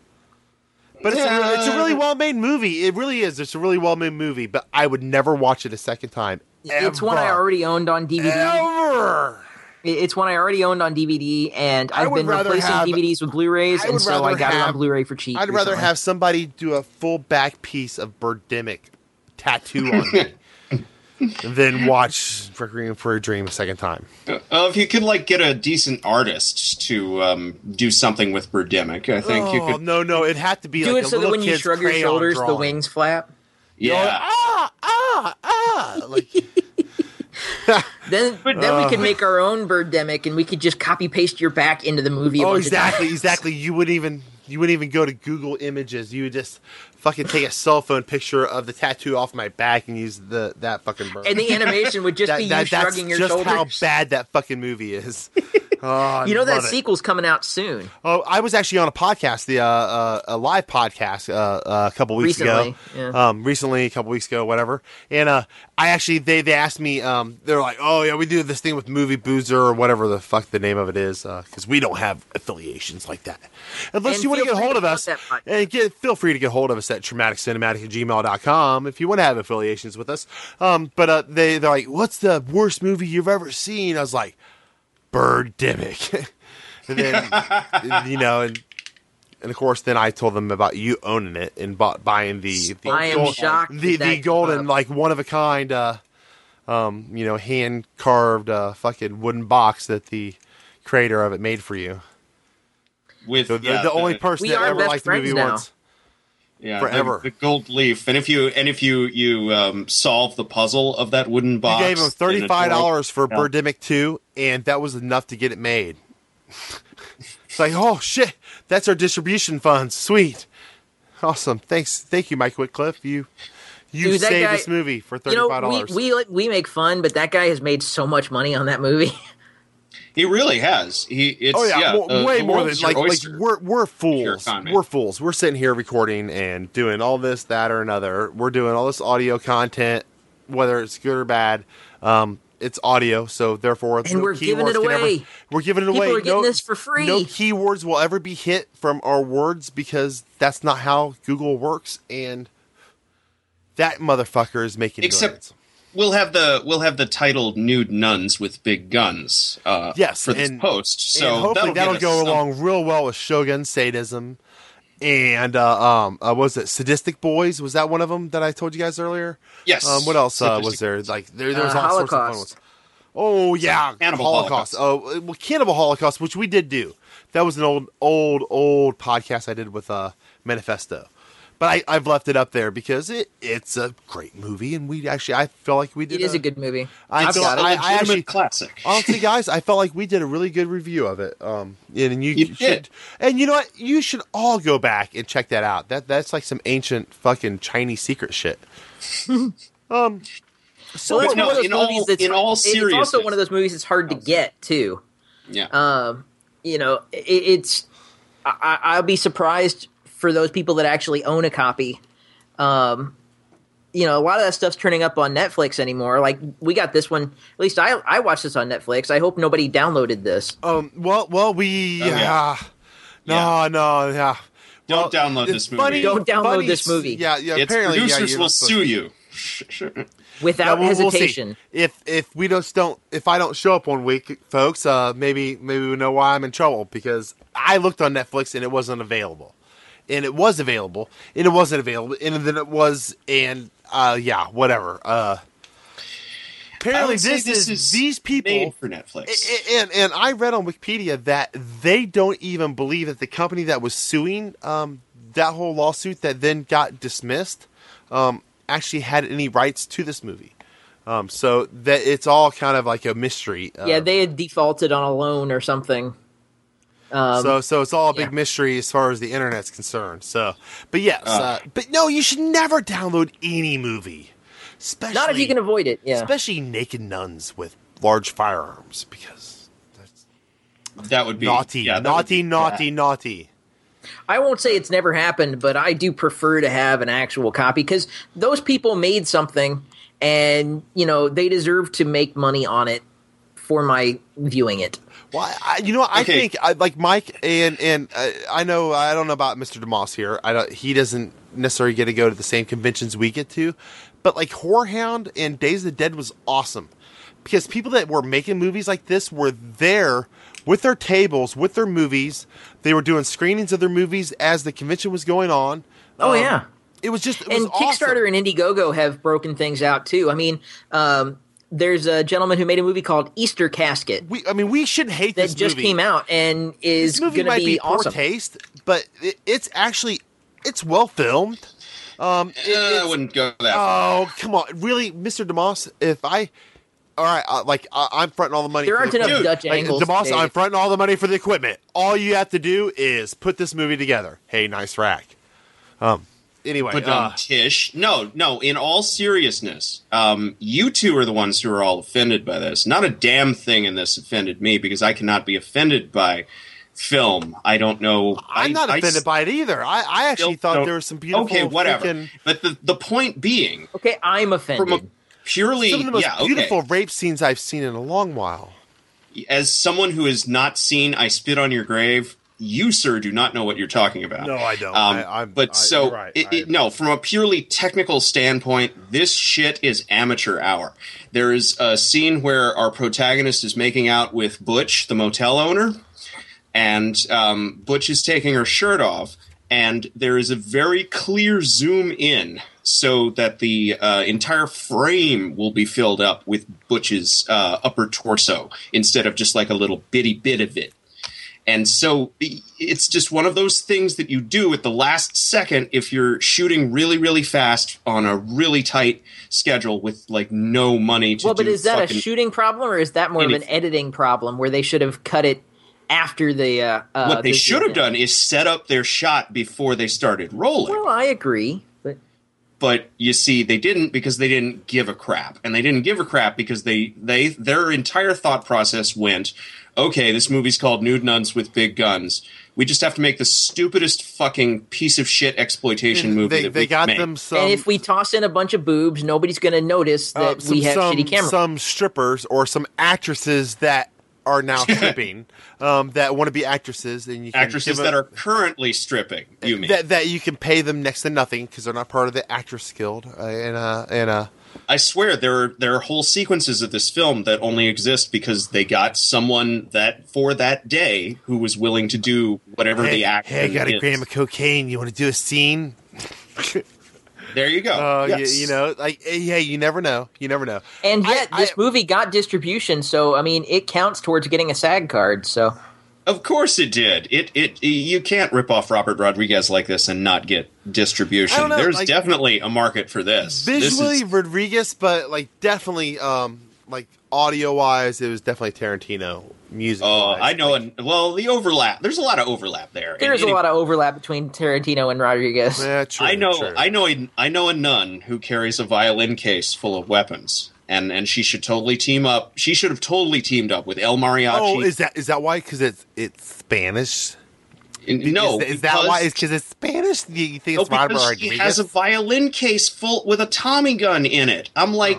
But it's a really well-made movie. It really is. It's a really well-made movie, but I would never watch it a second time. It's one I already owned on DVD. Ever. It's one I already owned on DVD, and I've been replacing DVDs with Blu-rays, and so I got it on Blu-ray for cheap. I'd rather have somebody do a full back piece of Birdemic tattoo on me. Then watch Requiem for a Dream a second time. If you could get a decent artist to do something with Birdemic, I think you could. No, it had to be do like it so that when you shrug your shoulders, drawing. the wings flap. Yeah. Then we could make our own Birdemic, and we could just copy paste your back into the movie. Exactly. You wouldn't even go to Google Images. You would just fucking take a cell phone picture of the tattoo off my back and use that fucking bird. And the animation would just be you shrugging your shoulders. That's just how bad that fucking movie is. That sequel's coming out soon. Oh, I was actually on a podcast, a live podcast, a couple weeks ago. Yeah. Recently, a couple weeks ago, whatever. And I actually they asked me. They're like, "Oh yeah, we do this thing with Movie Boozer or whatever the fuck the name of it is, because we don't have affiliations like that. Unless you want to get a hold of us, and feel free to get a hold of us at traumaticcinematic@gmail.com if you want to have affiliations with us. But they're like, "What's the worst movie you've ever seen?" I was like, Birdemic. And then, and of course, then I told them about you owning it and buying the golden, one of a kind, hand carved fucking wooden box that the creator of it made for you. With the only person that ever liked the movie once. Yeah, forever. The gold leaf, and if you solve the puzzle of that wooden box, You gave him $35 for Yeah. Birdemic 2, and that was enough to get it made. It's like, oh shit, that's our distribution funds. Sweet, awesome. Thank you, Mike Whitcliffe. You Dude, that saved guy- this movie for $35. You know, we make fun, but that guy has made so much money on that movie. He really has. Way way more than like we're fools. You're a con man. We're fools. We're sitting here recording and doing all this, that, or another. We're doing all this audio content, whether it's good or bad. It's audio, so therefore, And we're giving it away. We're giving it People away. are getting this for free. No keywords will ever be hit from our words because that's not how Google works, and that motherfucker is making Except we'll have the title "Nude Nuns with Big Guns" yes, for this post. So and hopefully that'll get go us along real well with Shogun Sadism. And what was it? Sadistic Boys? Was that one of them that I told you guys earlier? Yes. What else Sadistic was there? Like there was all sorts of fun ones. Holocaust. Oh yeah, Cannibal Holocaust. Oh well, Cannibal Holocaust, which we did do. That was an old podcast I did with Manifesto. But I've left it up there because it's a great movie, and I feel like we did. It is a good movie. I actually classic. Honestly, guys, I felt like we did a really good review of it. And you did. should, and you know what? You should all go back and check that out. That's like some ancient fucking Chinese secret shit. So Well, it's one of those movies that's in all it's seriousness, also one of those movies that's hard to get too. Yeah. You know, I'll be surprised for those people that actually own a copy. You know, a lot of that stuff's turning up on Netflix anymore. Like we got this one. At least I watched this on Netflix. I hope nobody downloaded this. Well, we Oh, yeah. yeah. Don't download this movie. Funny, Don't download funny- this movie. Yeah. Its Apparently, producers you're will not supposed sue you. Without we'll see. hesitation. If I don't show up one week, folks, maybe we know why I'm in trouble because I looked on Netflix and it wasn't available, and it was available, and it wasn't available, and then it was, and whatever. Apparently, this is these people made for Netflix. and I read on Wikipedia that they don't even believe that the company that was suing that whole lawsuit that then got dismissed actually had any rights to this movie. So that it's all kind of like a mystery. Yeah, they had defaulted on a loan or something. So it's all a big mystery as far as the internet's concerned. So, but yes, but no, you should never download any movie, especially Not if you can avoid it. Yeah, especially naked nuns with large firearms because that would be naughty, yeah, that would be naughty. I won't say it's never happened, but I do prefer to have an actual copy because those people made something, and you know they deserve to make money on it for my viewing it. Well, I think like Mike and I know I don't know about Mr. DeMoss here. He doesn't necessarily get to go to the same conventions we get to, but like Whorehound and Days of the Dead was awesome because people that were making movies like this were there with their tables, with their movies. They were doing screenings of their movies as the convention was going on. Oh yeah. It was and awesome. Kickstarter and Indiegogo have broken things out too. I mean, there's a gentleman who made a movie called Easter Casket. We shouldn't hate that this just movie. came out and is This going movie to might be be poor awesome. taste, but it's well filmed. I wouldn't go that far. Oh, come on. Really, Mr. DeMoss, I'm fronting all the money. There for aren't the enough equipment. Dutch angles, DeMoss, Dave. I'm fronting all the money for the equipment. All you have to do is put this movie together. Hey, nice rack. Anyway. But Tish, no. In all seriousness, you two are the ones who are all offended by this. Not a damn thing in this offended me because I cannot be offended by film. I don't know. I'm not offended by it either. I actually thought there was some beautiful. Okay, whatever. freaking- But the point being, okay, I'm offended. from a purely some of the most beautiful rape scenes I've seen in a long while. As someone who has not seen I Spit on Your Grave, you, sir, do not know what you're talking about. No, I don't. You're right. No, from a purely technical standpoint, this shit is amateur hour. There is a scene where our protagonist is making out with Butch, the motel owner, and Butch is taking her shirt off, and there is a very clear zoom in so that the entire frame will be filled up with Butch's upper torso instead of just like a little bitty bit of it. And so it's just one of those things that you do at the last second if you're shooting really, really fast on a really tight schedule with like no money to Well, but do is that a fucking shooting problem, or is that more of an editing problem where they should have cut it after the what they should have done is set up their shot before they started rolling. Well, I agree. But you see, they didn't because they didn't give a crap. And they didn't give a crap because their entire thought process went, okay, this movie's called Nude Nuns with Big Guns. We just have to make the stupidest fucking piece of shit exploitation movie that we can make. Them some, and if we toss in a bunch of boobs, nobody's going to notice that we have shitty cameras. Some strippers or some actresses that are now stripping, that want to be actresses, and you can actresses that are currently stripping. You mean that you can pay them next to nothing because they're not part of the Actors Guild, I swear there are whole sequences of this film that only exist because they got someone that for that day who was willing to do whatever the action is. Hey, I got a gram of cocaine. You want to do a scene? There you go. Yes. You know, like, hey, you never know. You never know. And yet, this movie got distribution, so I mean, it counts towards getting a SAG card. So, of course, it did. You can't rip off Robert Rodriguez like this and not get distribution. There's definitely a market for this. Visually, Rodriguez, but like definitely, like audio wise, it was definitely Tarantino. Music. Oh, I know. The overlap. There's a lot of overlap there. There's a lot of overlap between Tarantino and Rodriguez. Yeah, true. I know a nun who carries a violin case full of weapons, and she should totally team up. She should have totally teamed up with El Mariachi. Oh, is that why? Because it's Spanish. No, is that why? It's because it's Spanish. You think it's Robert Rodriguez? He has a violin case full with a Tommy gun in it. I'm like,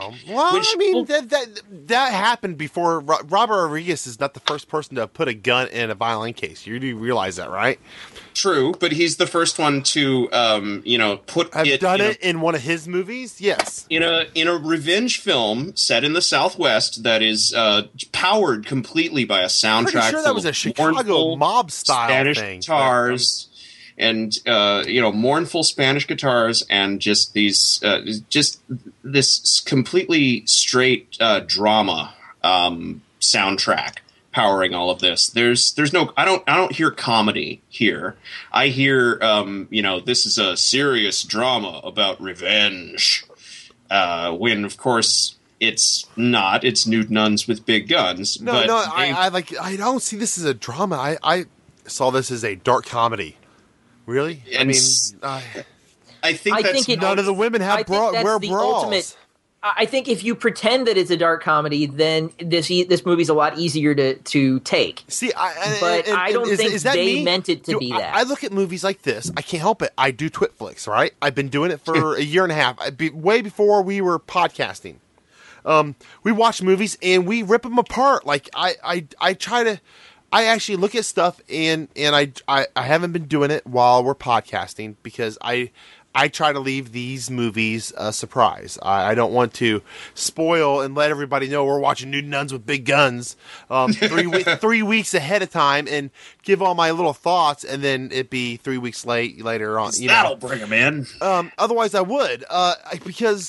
that happened before. Robert Rodriguez is not the first person to put a gun in a violin case. You do realize that, right? True, but he's the first one to, put I've it. done it in one of his movies. Yes, in a revenge film set in the Southwest that is powered completely by a soundtrack. Pretty sure that was a Chicago mob style Spanish thing. Guitars and mournful Spanish guitars and just these this completely straight drama soundtrack. Powering all of this, there's no. I don't hear comedy here. I hear this is a serious drama about revenge. When of course it's not. It's nude nuns with big guns. I don't see this as a drama. I saw this as a dark comedy. Really? I think none of the women wear bras. I think if you pretend that it's a dark comedy, then this movie's a lot easier to take. See, I don't think they meant it to be that. I look at movies like this. I can't help it. I do Twitflix, right? I've been doing it for a year and a half, way before we were podcasting. We watch movies and we rip them apart. Like I try to. I actually look at stuff and I haven't been doing it while we're podcasting because I try to leave these movies a surprise. I don't want to spoil and let everybody know we're watching Nude Nuns with Big Guns 3 weeks ahead of time and give all my little thoughts, and then it be 3 weeks later on. That'll bring them in. Otherwise, I would because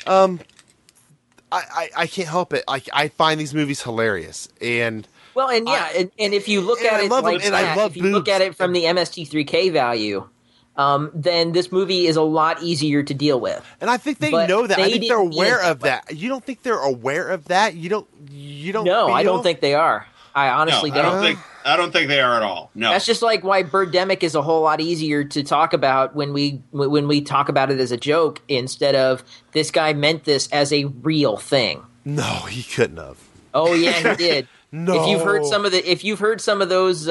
I can't help it. I find these movies hilarious and. Well, and if you look at it like that, if you look at it from the MST3K value. Then this movie is a lot easier to deal with. And I think they know that. I think they're aware of that. You don't think they're aware of that? You don't. No, I don't think they are. I honestly don't. I don't think they are at all. No. That's just like why Birdemic is a whole lot easier to talk about when we talk about it as a joke instead of this guy meant this as a real thing. No, he couldn't have. Oh yeah, he did. No. If you've heard some of those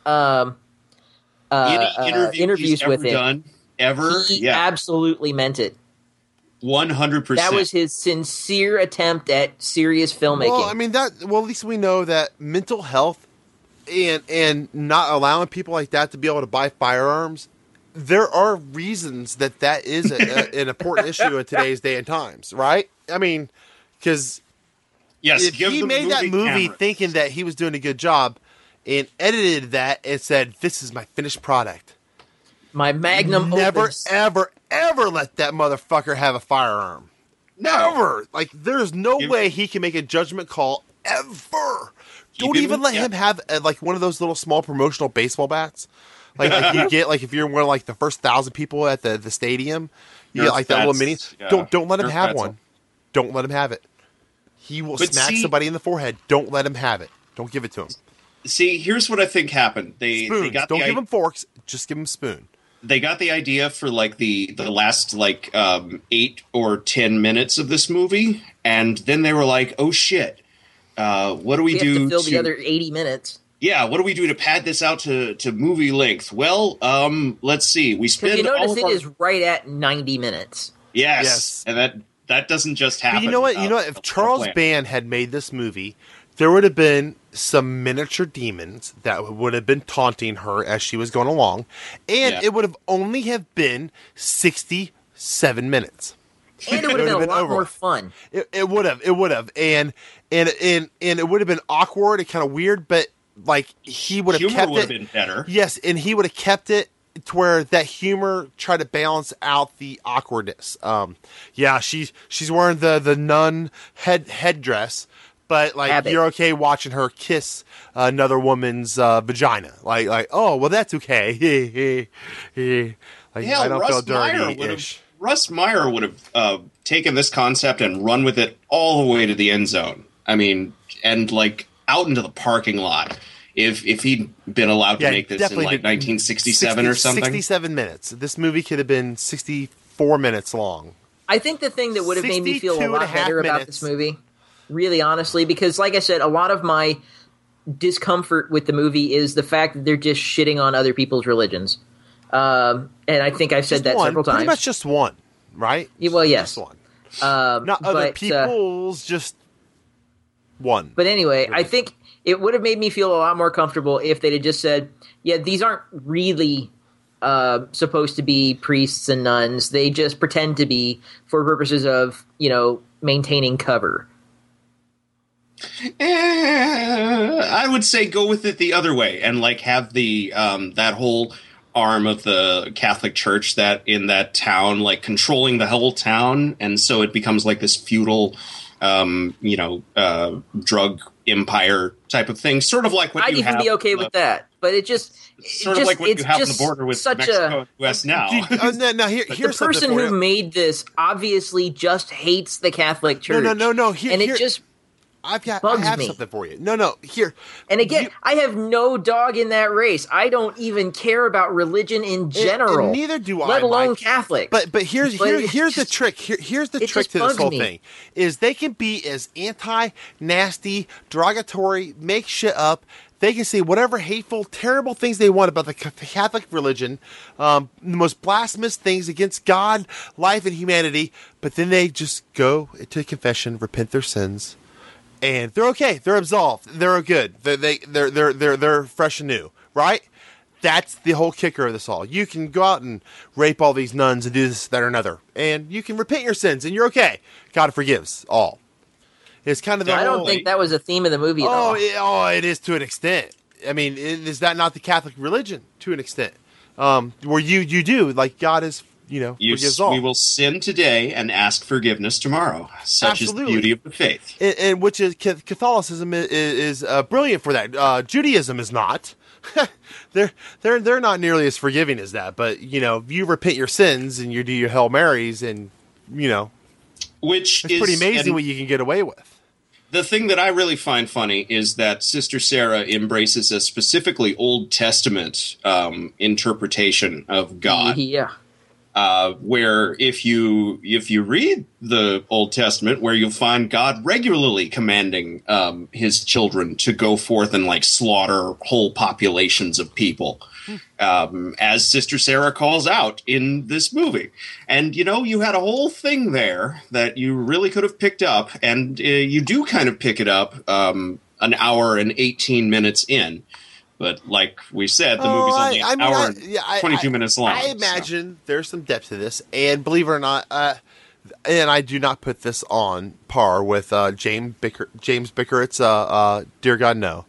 interviews with him. He absolutely meant it. 100%. That was his sincere attempt at serious filmmaking. Well, I mean at least we know that mental health and not allowing people like that to be able to buy firearms. There are reasons that is an important issue in today's day and times, right? I mean, because if he made that movie thinking that he was doing a good job. And edited that and said, "This is my finished product. My magnum Never, opus." ever let that motherfucker have a firearm. Never. Like, there's no way he can make a judgment call ever don't even let him have like one of those little small promotional baseball bats. Like you get like if you're one of like the first 1,000 people at the stadium, you get like that little mini. Yeah. Don't let him have one. Don't let him have it. He will smack somebody in the forehead. Don't let him have it. Don't give it to him. See, here's what I think happened. They Don't give him forks. Just give him a spoon. They got the idea for like the last like 8 or 10 minutes of this movie, and then they were like, "Oh shit, what do we do to fill the other 80 minutes?" Yeah, what do we do to pad this out to movie length? Well, let's see. We spend. You notice it is right at 90 minutes. Yes, and that doesn't just happen. But you know what? If Charles Band had made this movie, there would have been some miniature demons that would have been taunting her as she was going along, and it would have only have been 67 minutes. And it would have been a lot more fun. It would have, and it would have been awkward and kind of weird, but like he would have kept it. Would have been better. Yes, and he would have kept it to where that humor tried to balance out the awkwardness. She's wearing the nun headdress, but like you're okay watching her kiss another woman's vagina. Like oh well, that's okay. Like, hell, I don't feel dirty. Russ Meyer would have taken this concept and run with it all the way to the end zone. I mean, and like out into the parking lot. If he'd been allowed to make this in like 1967 or something. 67 minutes. This movie could have been 64 minutes long. I think the thing that would have made me feel a lot better about this movie, really honestly, because like I said, a lot of my discomfort with the movie is the fact that they're just shitting on other people's religions. And I think I've said that several times. Pretty much just one, right? Yeah, well, yes. Just one. Not other people's, just one. But anyway, I think it would have made me feel a lot more comfortable if they'd have just said, yeah, these aren't really supposed to be priests and nuns. They just pretend to be for purposes of, maintaining cover. I would say go with it the other way and like have the that whole arm of the Catholic Church that in that town, like controlling the whole town. And so it becomes like this feudal, drug empire type of thing, sort of like what I'd even be okay with that, but it just sort of like what you have on the border with Mexico and US now. Now here's the person who made this obviously just hates the Catholic Church. No. I have me. something for you. No, here. And again, I have no dog in that race. I don't even care about religion in general. And neither do I, let alone Mike. Catholic. But here's the trick. Here's the trick to this whole thing. Is they can be as nasty, derogatory, make shit up. They can say whatever hateful, terrible things they want about the Catholic religion, the most blasphemous things against God, life, and humanity. But then they just go to confession, repent their sins. And they're okay. They're absolved. They're good. They're fresh and new, right? That's the whole kicker of this all. You can go out and rape all these nuns and do this, that, or another, and you can repent your sins, and you're okay. God forgives all. It's kind of the I don't think that was a theme of the movie. It is to an extent. I mean, is that not the Catholic religion to an extent? Where you do like God is. Forgives all. We will sin today and ask forgiveness tomorrow. Such is the beauty of the faith. And which is Catholicism is brilliant for that. Judaism is not. they're not nearly as forgiving as that. But you repent your sins and you do your Hail Marys, and which it's pretty amazing what you can get away with. The thing that I really find funny is that Sister Sarah embraces a specifically Old Testament interpretation of God. Yeah. Where if you read the Old Testament, where you'll find God regularly commanding his children to go forth and like slaughter whole populations of people, as Sister Sarah calls out in this movie. And you had a whole thing there that you really could have picked up, and you do kind of pick it up an hour and 18 minutes in. But like we said, the movie's only an hour and 22 minutes long. I imagine there's some depth to this. And believe it or not, and I do not put this on par with James Bickerett's Dear God, No.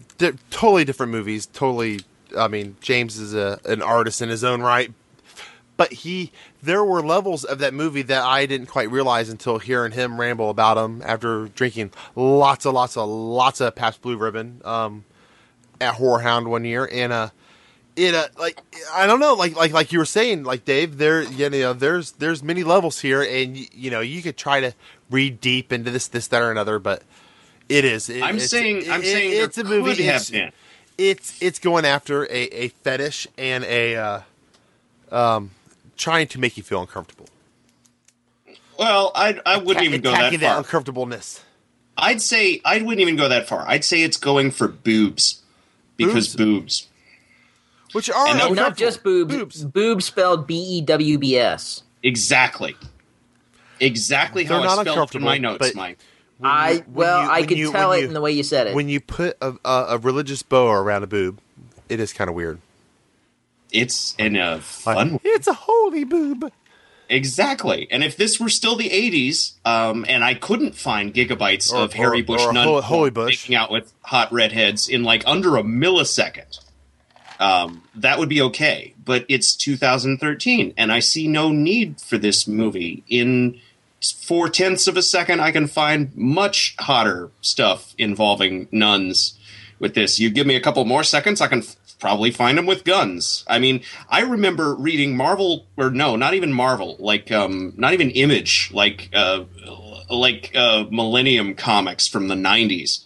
Totally different movies. Totally, I mean, James is an artist in his own right. but there were levels of that movie that I didn't quite realize until hearing him ramble about them after drinking lots of Pabst Blue Ribbon at Horror Hound one year, and like I don't know, like you were saying, like Dave, there's many levels here, and you could try to read deep into this, that, or another, but I'm saying it's a movie. It's going after a fetish and a trying to make you feel uncomfortable. Well, I wouldn't even go that far. That uncomfortableness. I'd say I wouldn't even go that far. I'd say it's going for boobs because boobs. Which are and not just boobs. Boobs spelled BEWBS. Exactly how I spelled it in my notes, Mike. I could tell it in the way you said it. When you put a religious bow around a boob, it is kind of weird. It's in a fun way. It's a holy boob. Exactly. And if this were still the 80s, and I couldn't find gigabytes of Harry Bush Nun Holy Bush making out with hot redheads in like under a millisecond, that would be okay. But it's 2013, and I see no need for this movie. In 0.4 of a second, I can find much hotter stuff involving nuns with this. You give me a couple more seconds, I can probably find them with guns. I mean, I remember reading Marvel, or no, not even Marvel, like not even Image, like Millennium comics from the 90s,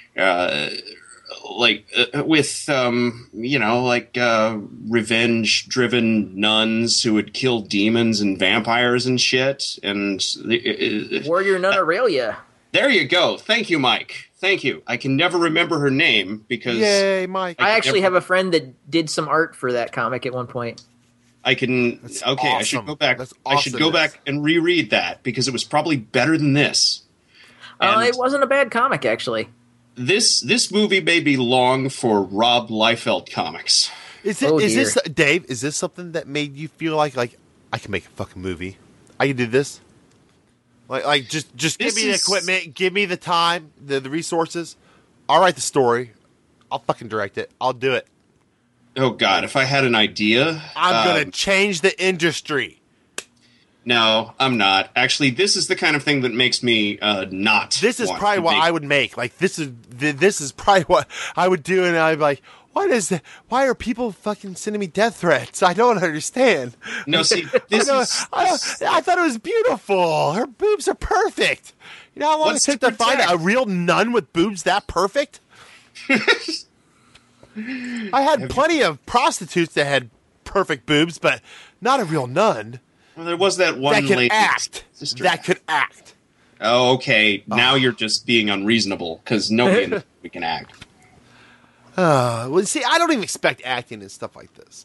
with revenge-driven nuns who would kill demons and vampires and shit, and Warrior Nun Aurelia. There you go. Thank you, Mike. Thank you. I can never remember her name because... Yay, Mike. I actually have a friend that did some art for that comic at one point. That's awesome. I should go back. That's I should go back and reread that because it was probably better than this. It wasn't a bad comic, actually. This movie may be long for Rob Liefeld comics. Is this, Dave, is this something that made you feel like I can make a fucking movie? I can do this? Like just give me the equipment, give me the time, the resources. I'll write the story. I'll fucking direct it. I'll do it. Oh God, if I had an idea, I'm gonna change the industry. No, I'm not. Actually, this is the kind of thing that makes me not. This is probably what I would make. Like this is probably what I would do, and I'd be like, why are people fucking sending me death threats? I don't understand. No, see, I thought it was beautiful. Her boobs are perfect. You know how long it took to find a real nun with boobs that perfect? I had plenty of prostitutes that had perfect boobs, but not a real nun. Well, there was that one lady that could act. Oh, okay. Now you're just being unreasonable because nobody in the movie can act. Well, see, I don't even expect acting and stuff like this.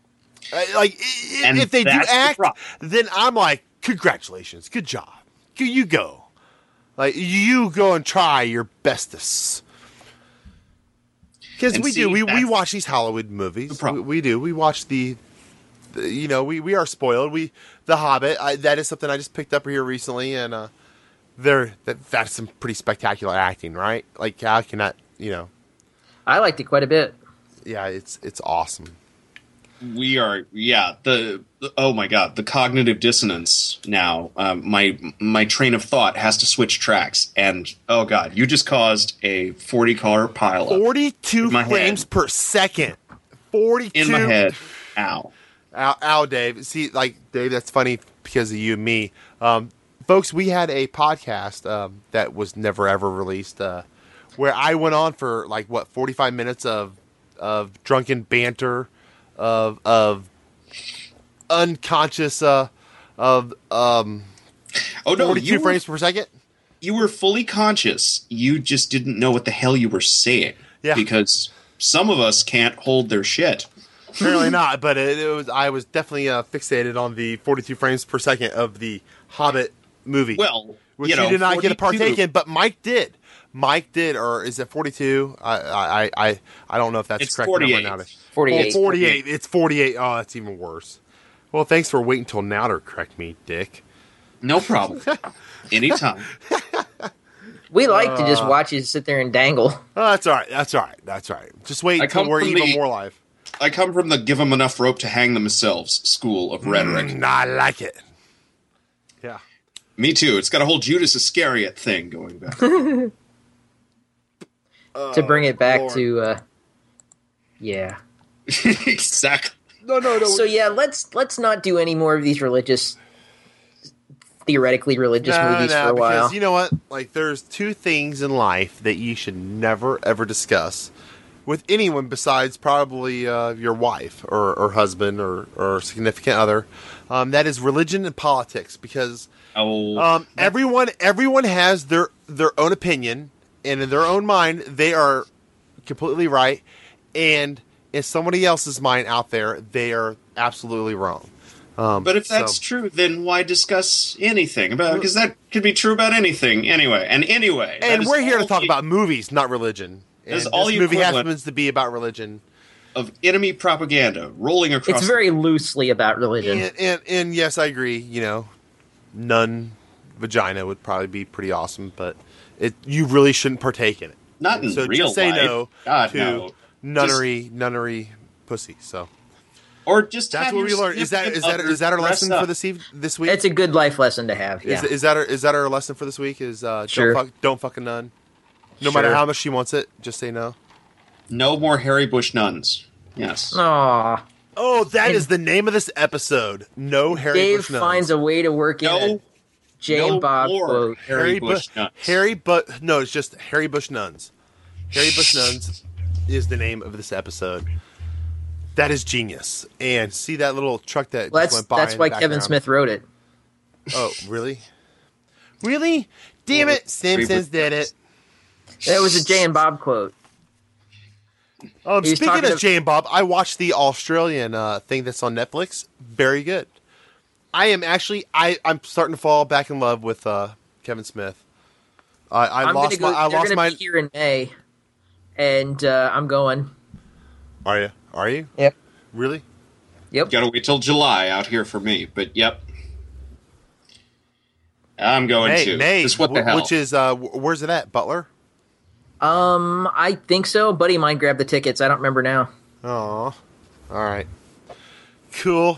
If they do act, then I'm like, congratulations, good job, you go, you go and try your bestest. Because we watch these Hollywood movies. We do. We watch we are spoiled. The Hobbit. That is something I just picked up here recently, and that's some pretty spectacular acting, right? Like how can that, I liked it quite a bit. Yeah, it's awesome. We are, oh my God, the cognitive dissonance now. My train of thought has to switch tracks, and oh God, you just caused a 40-car pileup. 42 frames per second. 42 in my head. Ow, Dave. See, Dave, that's funny because of you and me. Folks, we had a podcast that was never ever released. Where I went on for 45 minutes of drunken banter, of unconscious, of 42 frames per second. You were fully conscious. You just didn't know what the hell you were saying. Yeah. Because some of us can't hold their shit. Apparently not, but I was definitely fixated on the 42 frames per second of the Hobbit movie. Well, which you did not get a partake in, but Mike did. Or is it 42? I don't know if that's it's correct. 48. Number now. 48. 48. It's 48. Oh, that's even worse. Well, thanks for waiting till now to correct me, Dick. No problem. Anytime. We like to just watch you sit there and dangle. Oh, that's all right. Just wait until we're even more live. I come from the give them enough rope to hang themselves school of rhetoric. I like it. Yeah. Me too. It's got a whole Judas Iscariot thing going back. To bring it back to, yeah. Exactly. No. So yeah, let's not do any more of these theoretically religious movies for a while. Because you know what? Like, there's two things in life that you should never ever discuss with anyone besides probably your wife or husband or significant other. That is religion and politics, because everyone has their own opinion, and in their own mind they are completely right, and in somebody else's mind out there they are absolutely wrong. But if that's true, then why discuss anything about it? Because that could be true about anything anyway. And we're here to talk about movies, not religion. And this movie happens to be about religion. Of enemy propaganda rolling across. It's very loosely about religion. And yes, I agree. You know, nun vagina would probably be pretty awesome, but you really shouldn't partake in it. Not in real just say life. No God, to no. nunnery pussy. So. Or just that's what we learned. Is that our lesson for this week? It's a good life lesson to have. Yeah. Is that our lesson for this week? Is sure. don't fuck a nun. No matter how much she wants it, just say no. No more Harry Bush nuns. Yes. Aww. Oh, that is the name of this episode. No Harry Bush nuns. Dave finds a way to work in a Jay and Bob quote. Harry Bush nuns. No, it's just Harry Bush nuns. Harry Bush nuns is the name of this episode. That is genius. And see that little truck that just went by. That's why Kevin Smith wrote it. Oh, really? Really? Damn it! Simpsons did it. That was a Jay and Bob quote. Speaking of Jay and Bob, I watched the Australian thing that's on Netflix. Very good. I'm starting to fall back in love with Kevin Smith. I lost my here in May, and I'm going. Are you? Are you? Yep. Really? Yep. Gotta wait till July out here for me, but yep. I'm going to. May. Just what the hell? Which is where's it at? Butler? I think so. Buddy mine grabbed the tickets. I don't remember now. Oh, all right, cool.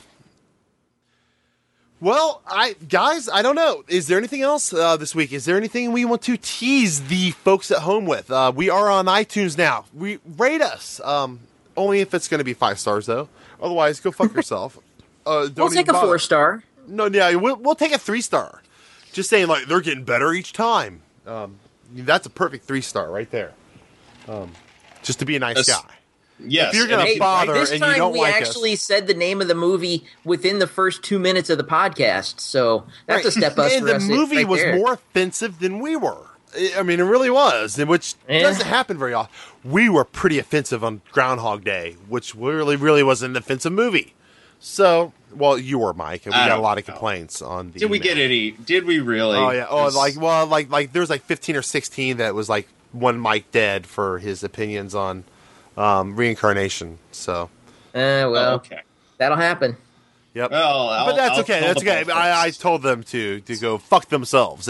Well, I don't know. Is there anything else this week? Is there anything we want to tease the folks at home with? We are on iTunes now. Rate us. Only if it's going to be 5 stars, though. Otherwise, go fuck yourself. We'll take a 4-star. No, yeah, we'll take a 3-star. Just saying, like, they're getting better each time. That's a perfect 3-star right there. Just to be a nice guy. Yes. If you're going to bother this and time you don't we like actually us, said the name of the movie within the first 2 minutes of the podcast, so that's a step up. And the movie was more offensive than we were. I mean, it really was, which doesn't happen very often. We were pretty offensive on Groundhog Day, which really wasn't an offensive movie. So, well, you were, Mike, and we got a lot of complaints on the. Did we get any? Did we really? Oh yeah. Oh, like there was like 15 or 16 that was like one Mike dead for his opinions on reincarnation. So. Okay. That'll happen. Yep. Well, but that's okay. That's okay. I told them to go fuck themselves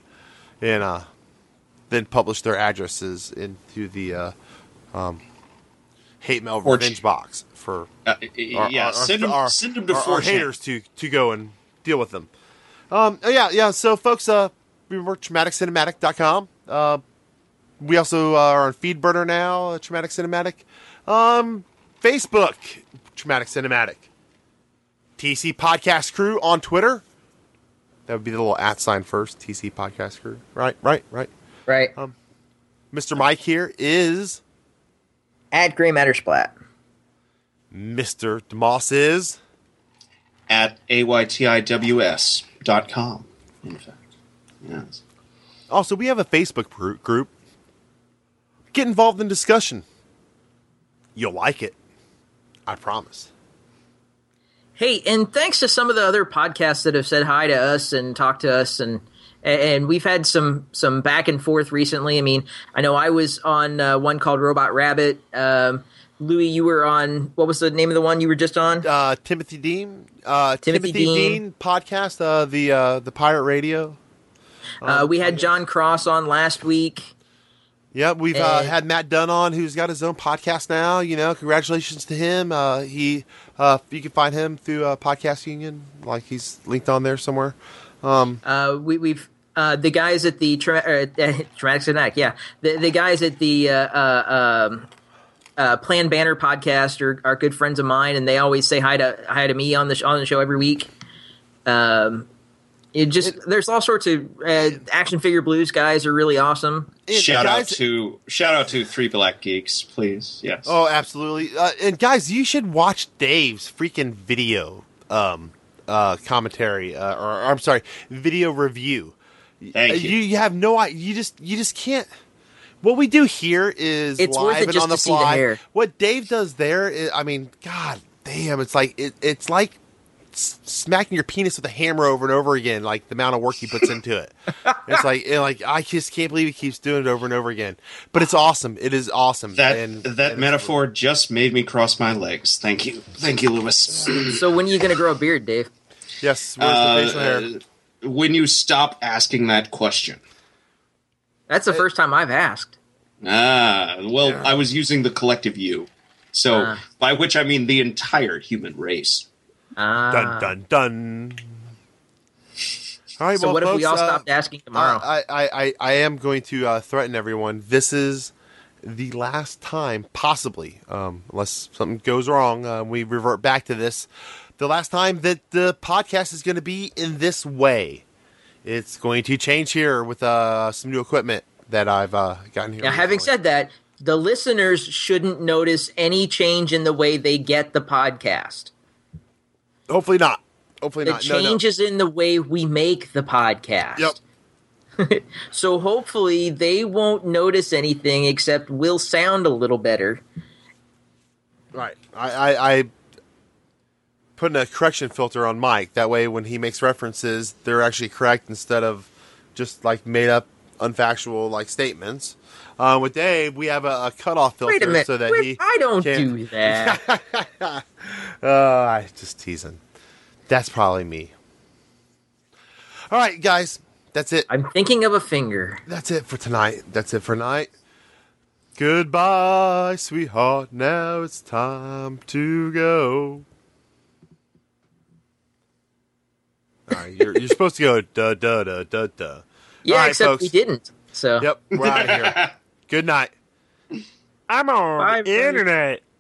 then publish their addresses into the hate mail revenge box for send them to our haters to go and deal with them. So folks, we were traumaticcinematic.com. We also are on Feedburner now, Traumatic Cinematic. Facebook, Traumatic Cinematic. TC Podcast Crew on Twitter. That would be the little @ first, TC Podcast Crew. Right. Right. Mr. Mike here is at Gray Matter Splat. Mr. DeMoss is at AYTIWS.com. In fact, yes. Also, we have a Facebook group. Get involved in discussion. You'll like it. I promise. Hey, and thanks to some of the other podcasts that have said hi to us and talked to us, and we've had some back and forth recently. I mean, I know I was on one called Robot Rabbit. Louis, you were on, what was the name of the one you were just on? Timothy Dean. Timothy Dean podcast, the Pirate Radio. We had John Cross on last week. Yeah, we've had Matt Dunn on, who's got his own podcast now. You know, congratulations to him. You can find him through Podcast Union, like he's linked on there somewhere. We've the guys at the Traumatic Snack, the guys at the Plan Banner podcast are good friends of mine, and they always say hi to me on the show every week. There's all sorts of Action Figure Blues guys are really awesome. Shout out to Three Black Geeks, please. Yes. Oh, absolutely. And guys, you should watch Dave's freaking video commentary, or I'm sorry, video review. Thank you. You have no idea. You just can't. What we do here is it's live worth it and just on the to see the fly. hair. What Dave does there is, I mean, god damn, it's like it's like smacking your penis with a hammer over and over again, like the amount of work he puts into it. It's like I just can't believe he keeps doing it over and over again. But it's awesome. It is awesome. That metaphor just made me cross my legs. Thank you, Lewis. So when are you going to grow a beard, Dave? Yes, where's the facial hair? When you stop asking that question. That's the first time I've asked. Well, I was using the collective you. So, by which I mean the entire human race. Dun, dun, dun. All right, so well, what folks, if we all stopped asking tomorrow? I am going to threaten everyone. This is the last time, possibly, unless something goes wrong, we revert back to this. The last time that the podcast is going to be in this way. It's going to change here with some new equipment that I've gotten here. Now, having said that, the listeners shouldn't notice any change in the way they get the podcast. Hopefully not. Hopefully not. The changes in the way we make the podcast. Yep. So hopefully they won't notice anything except we'll sound a little better. Right. I put a correction filter on Mike. That way when he makes references, they're actually correct instead of just like made up unfactual like statements. With Dave, we have a cutoff filter. Wait a minute. So that I don't do that. I'm just teasing. That's probably me. All right, guys. That's it. I'm thinking of a finger. That's it for tonight. Goodbye, sweetheart. Now it's time to go. All right, you're supposed to go da da da da da. Yeah, right, except folks. we didn't. So yep, we're out of here. Good night. I'm on the internet.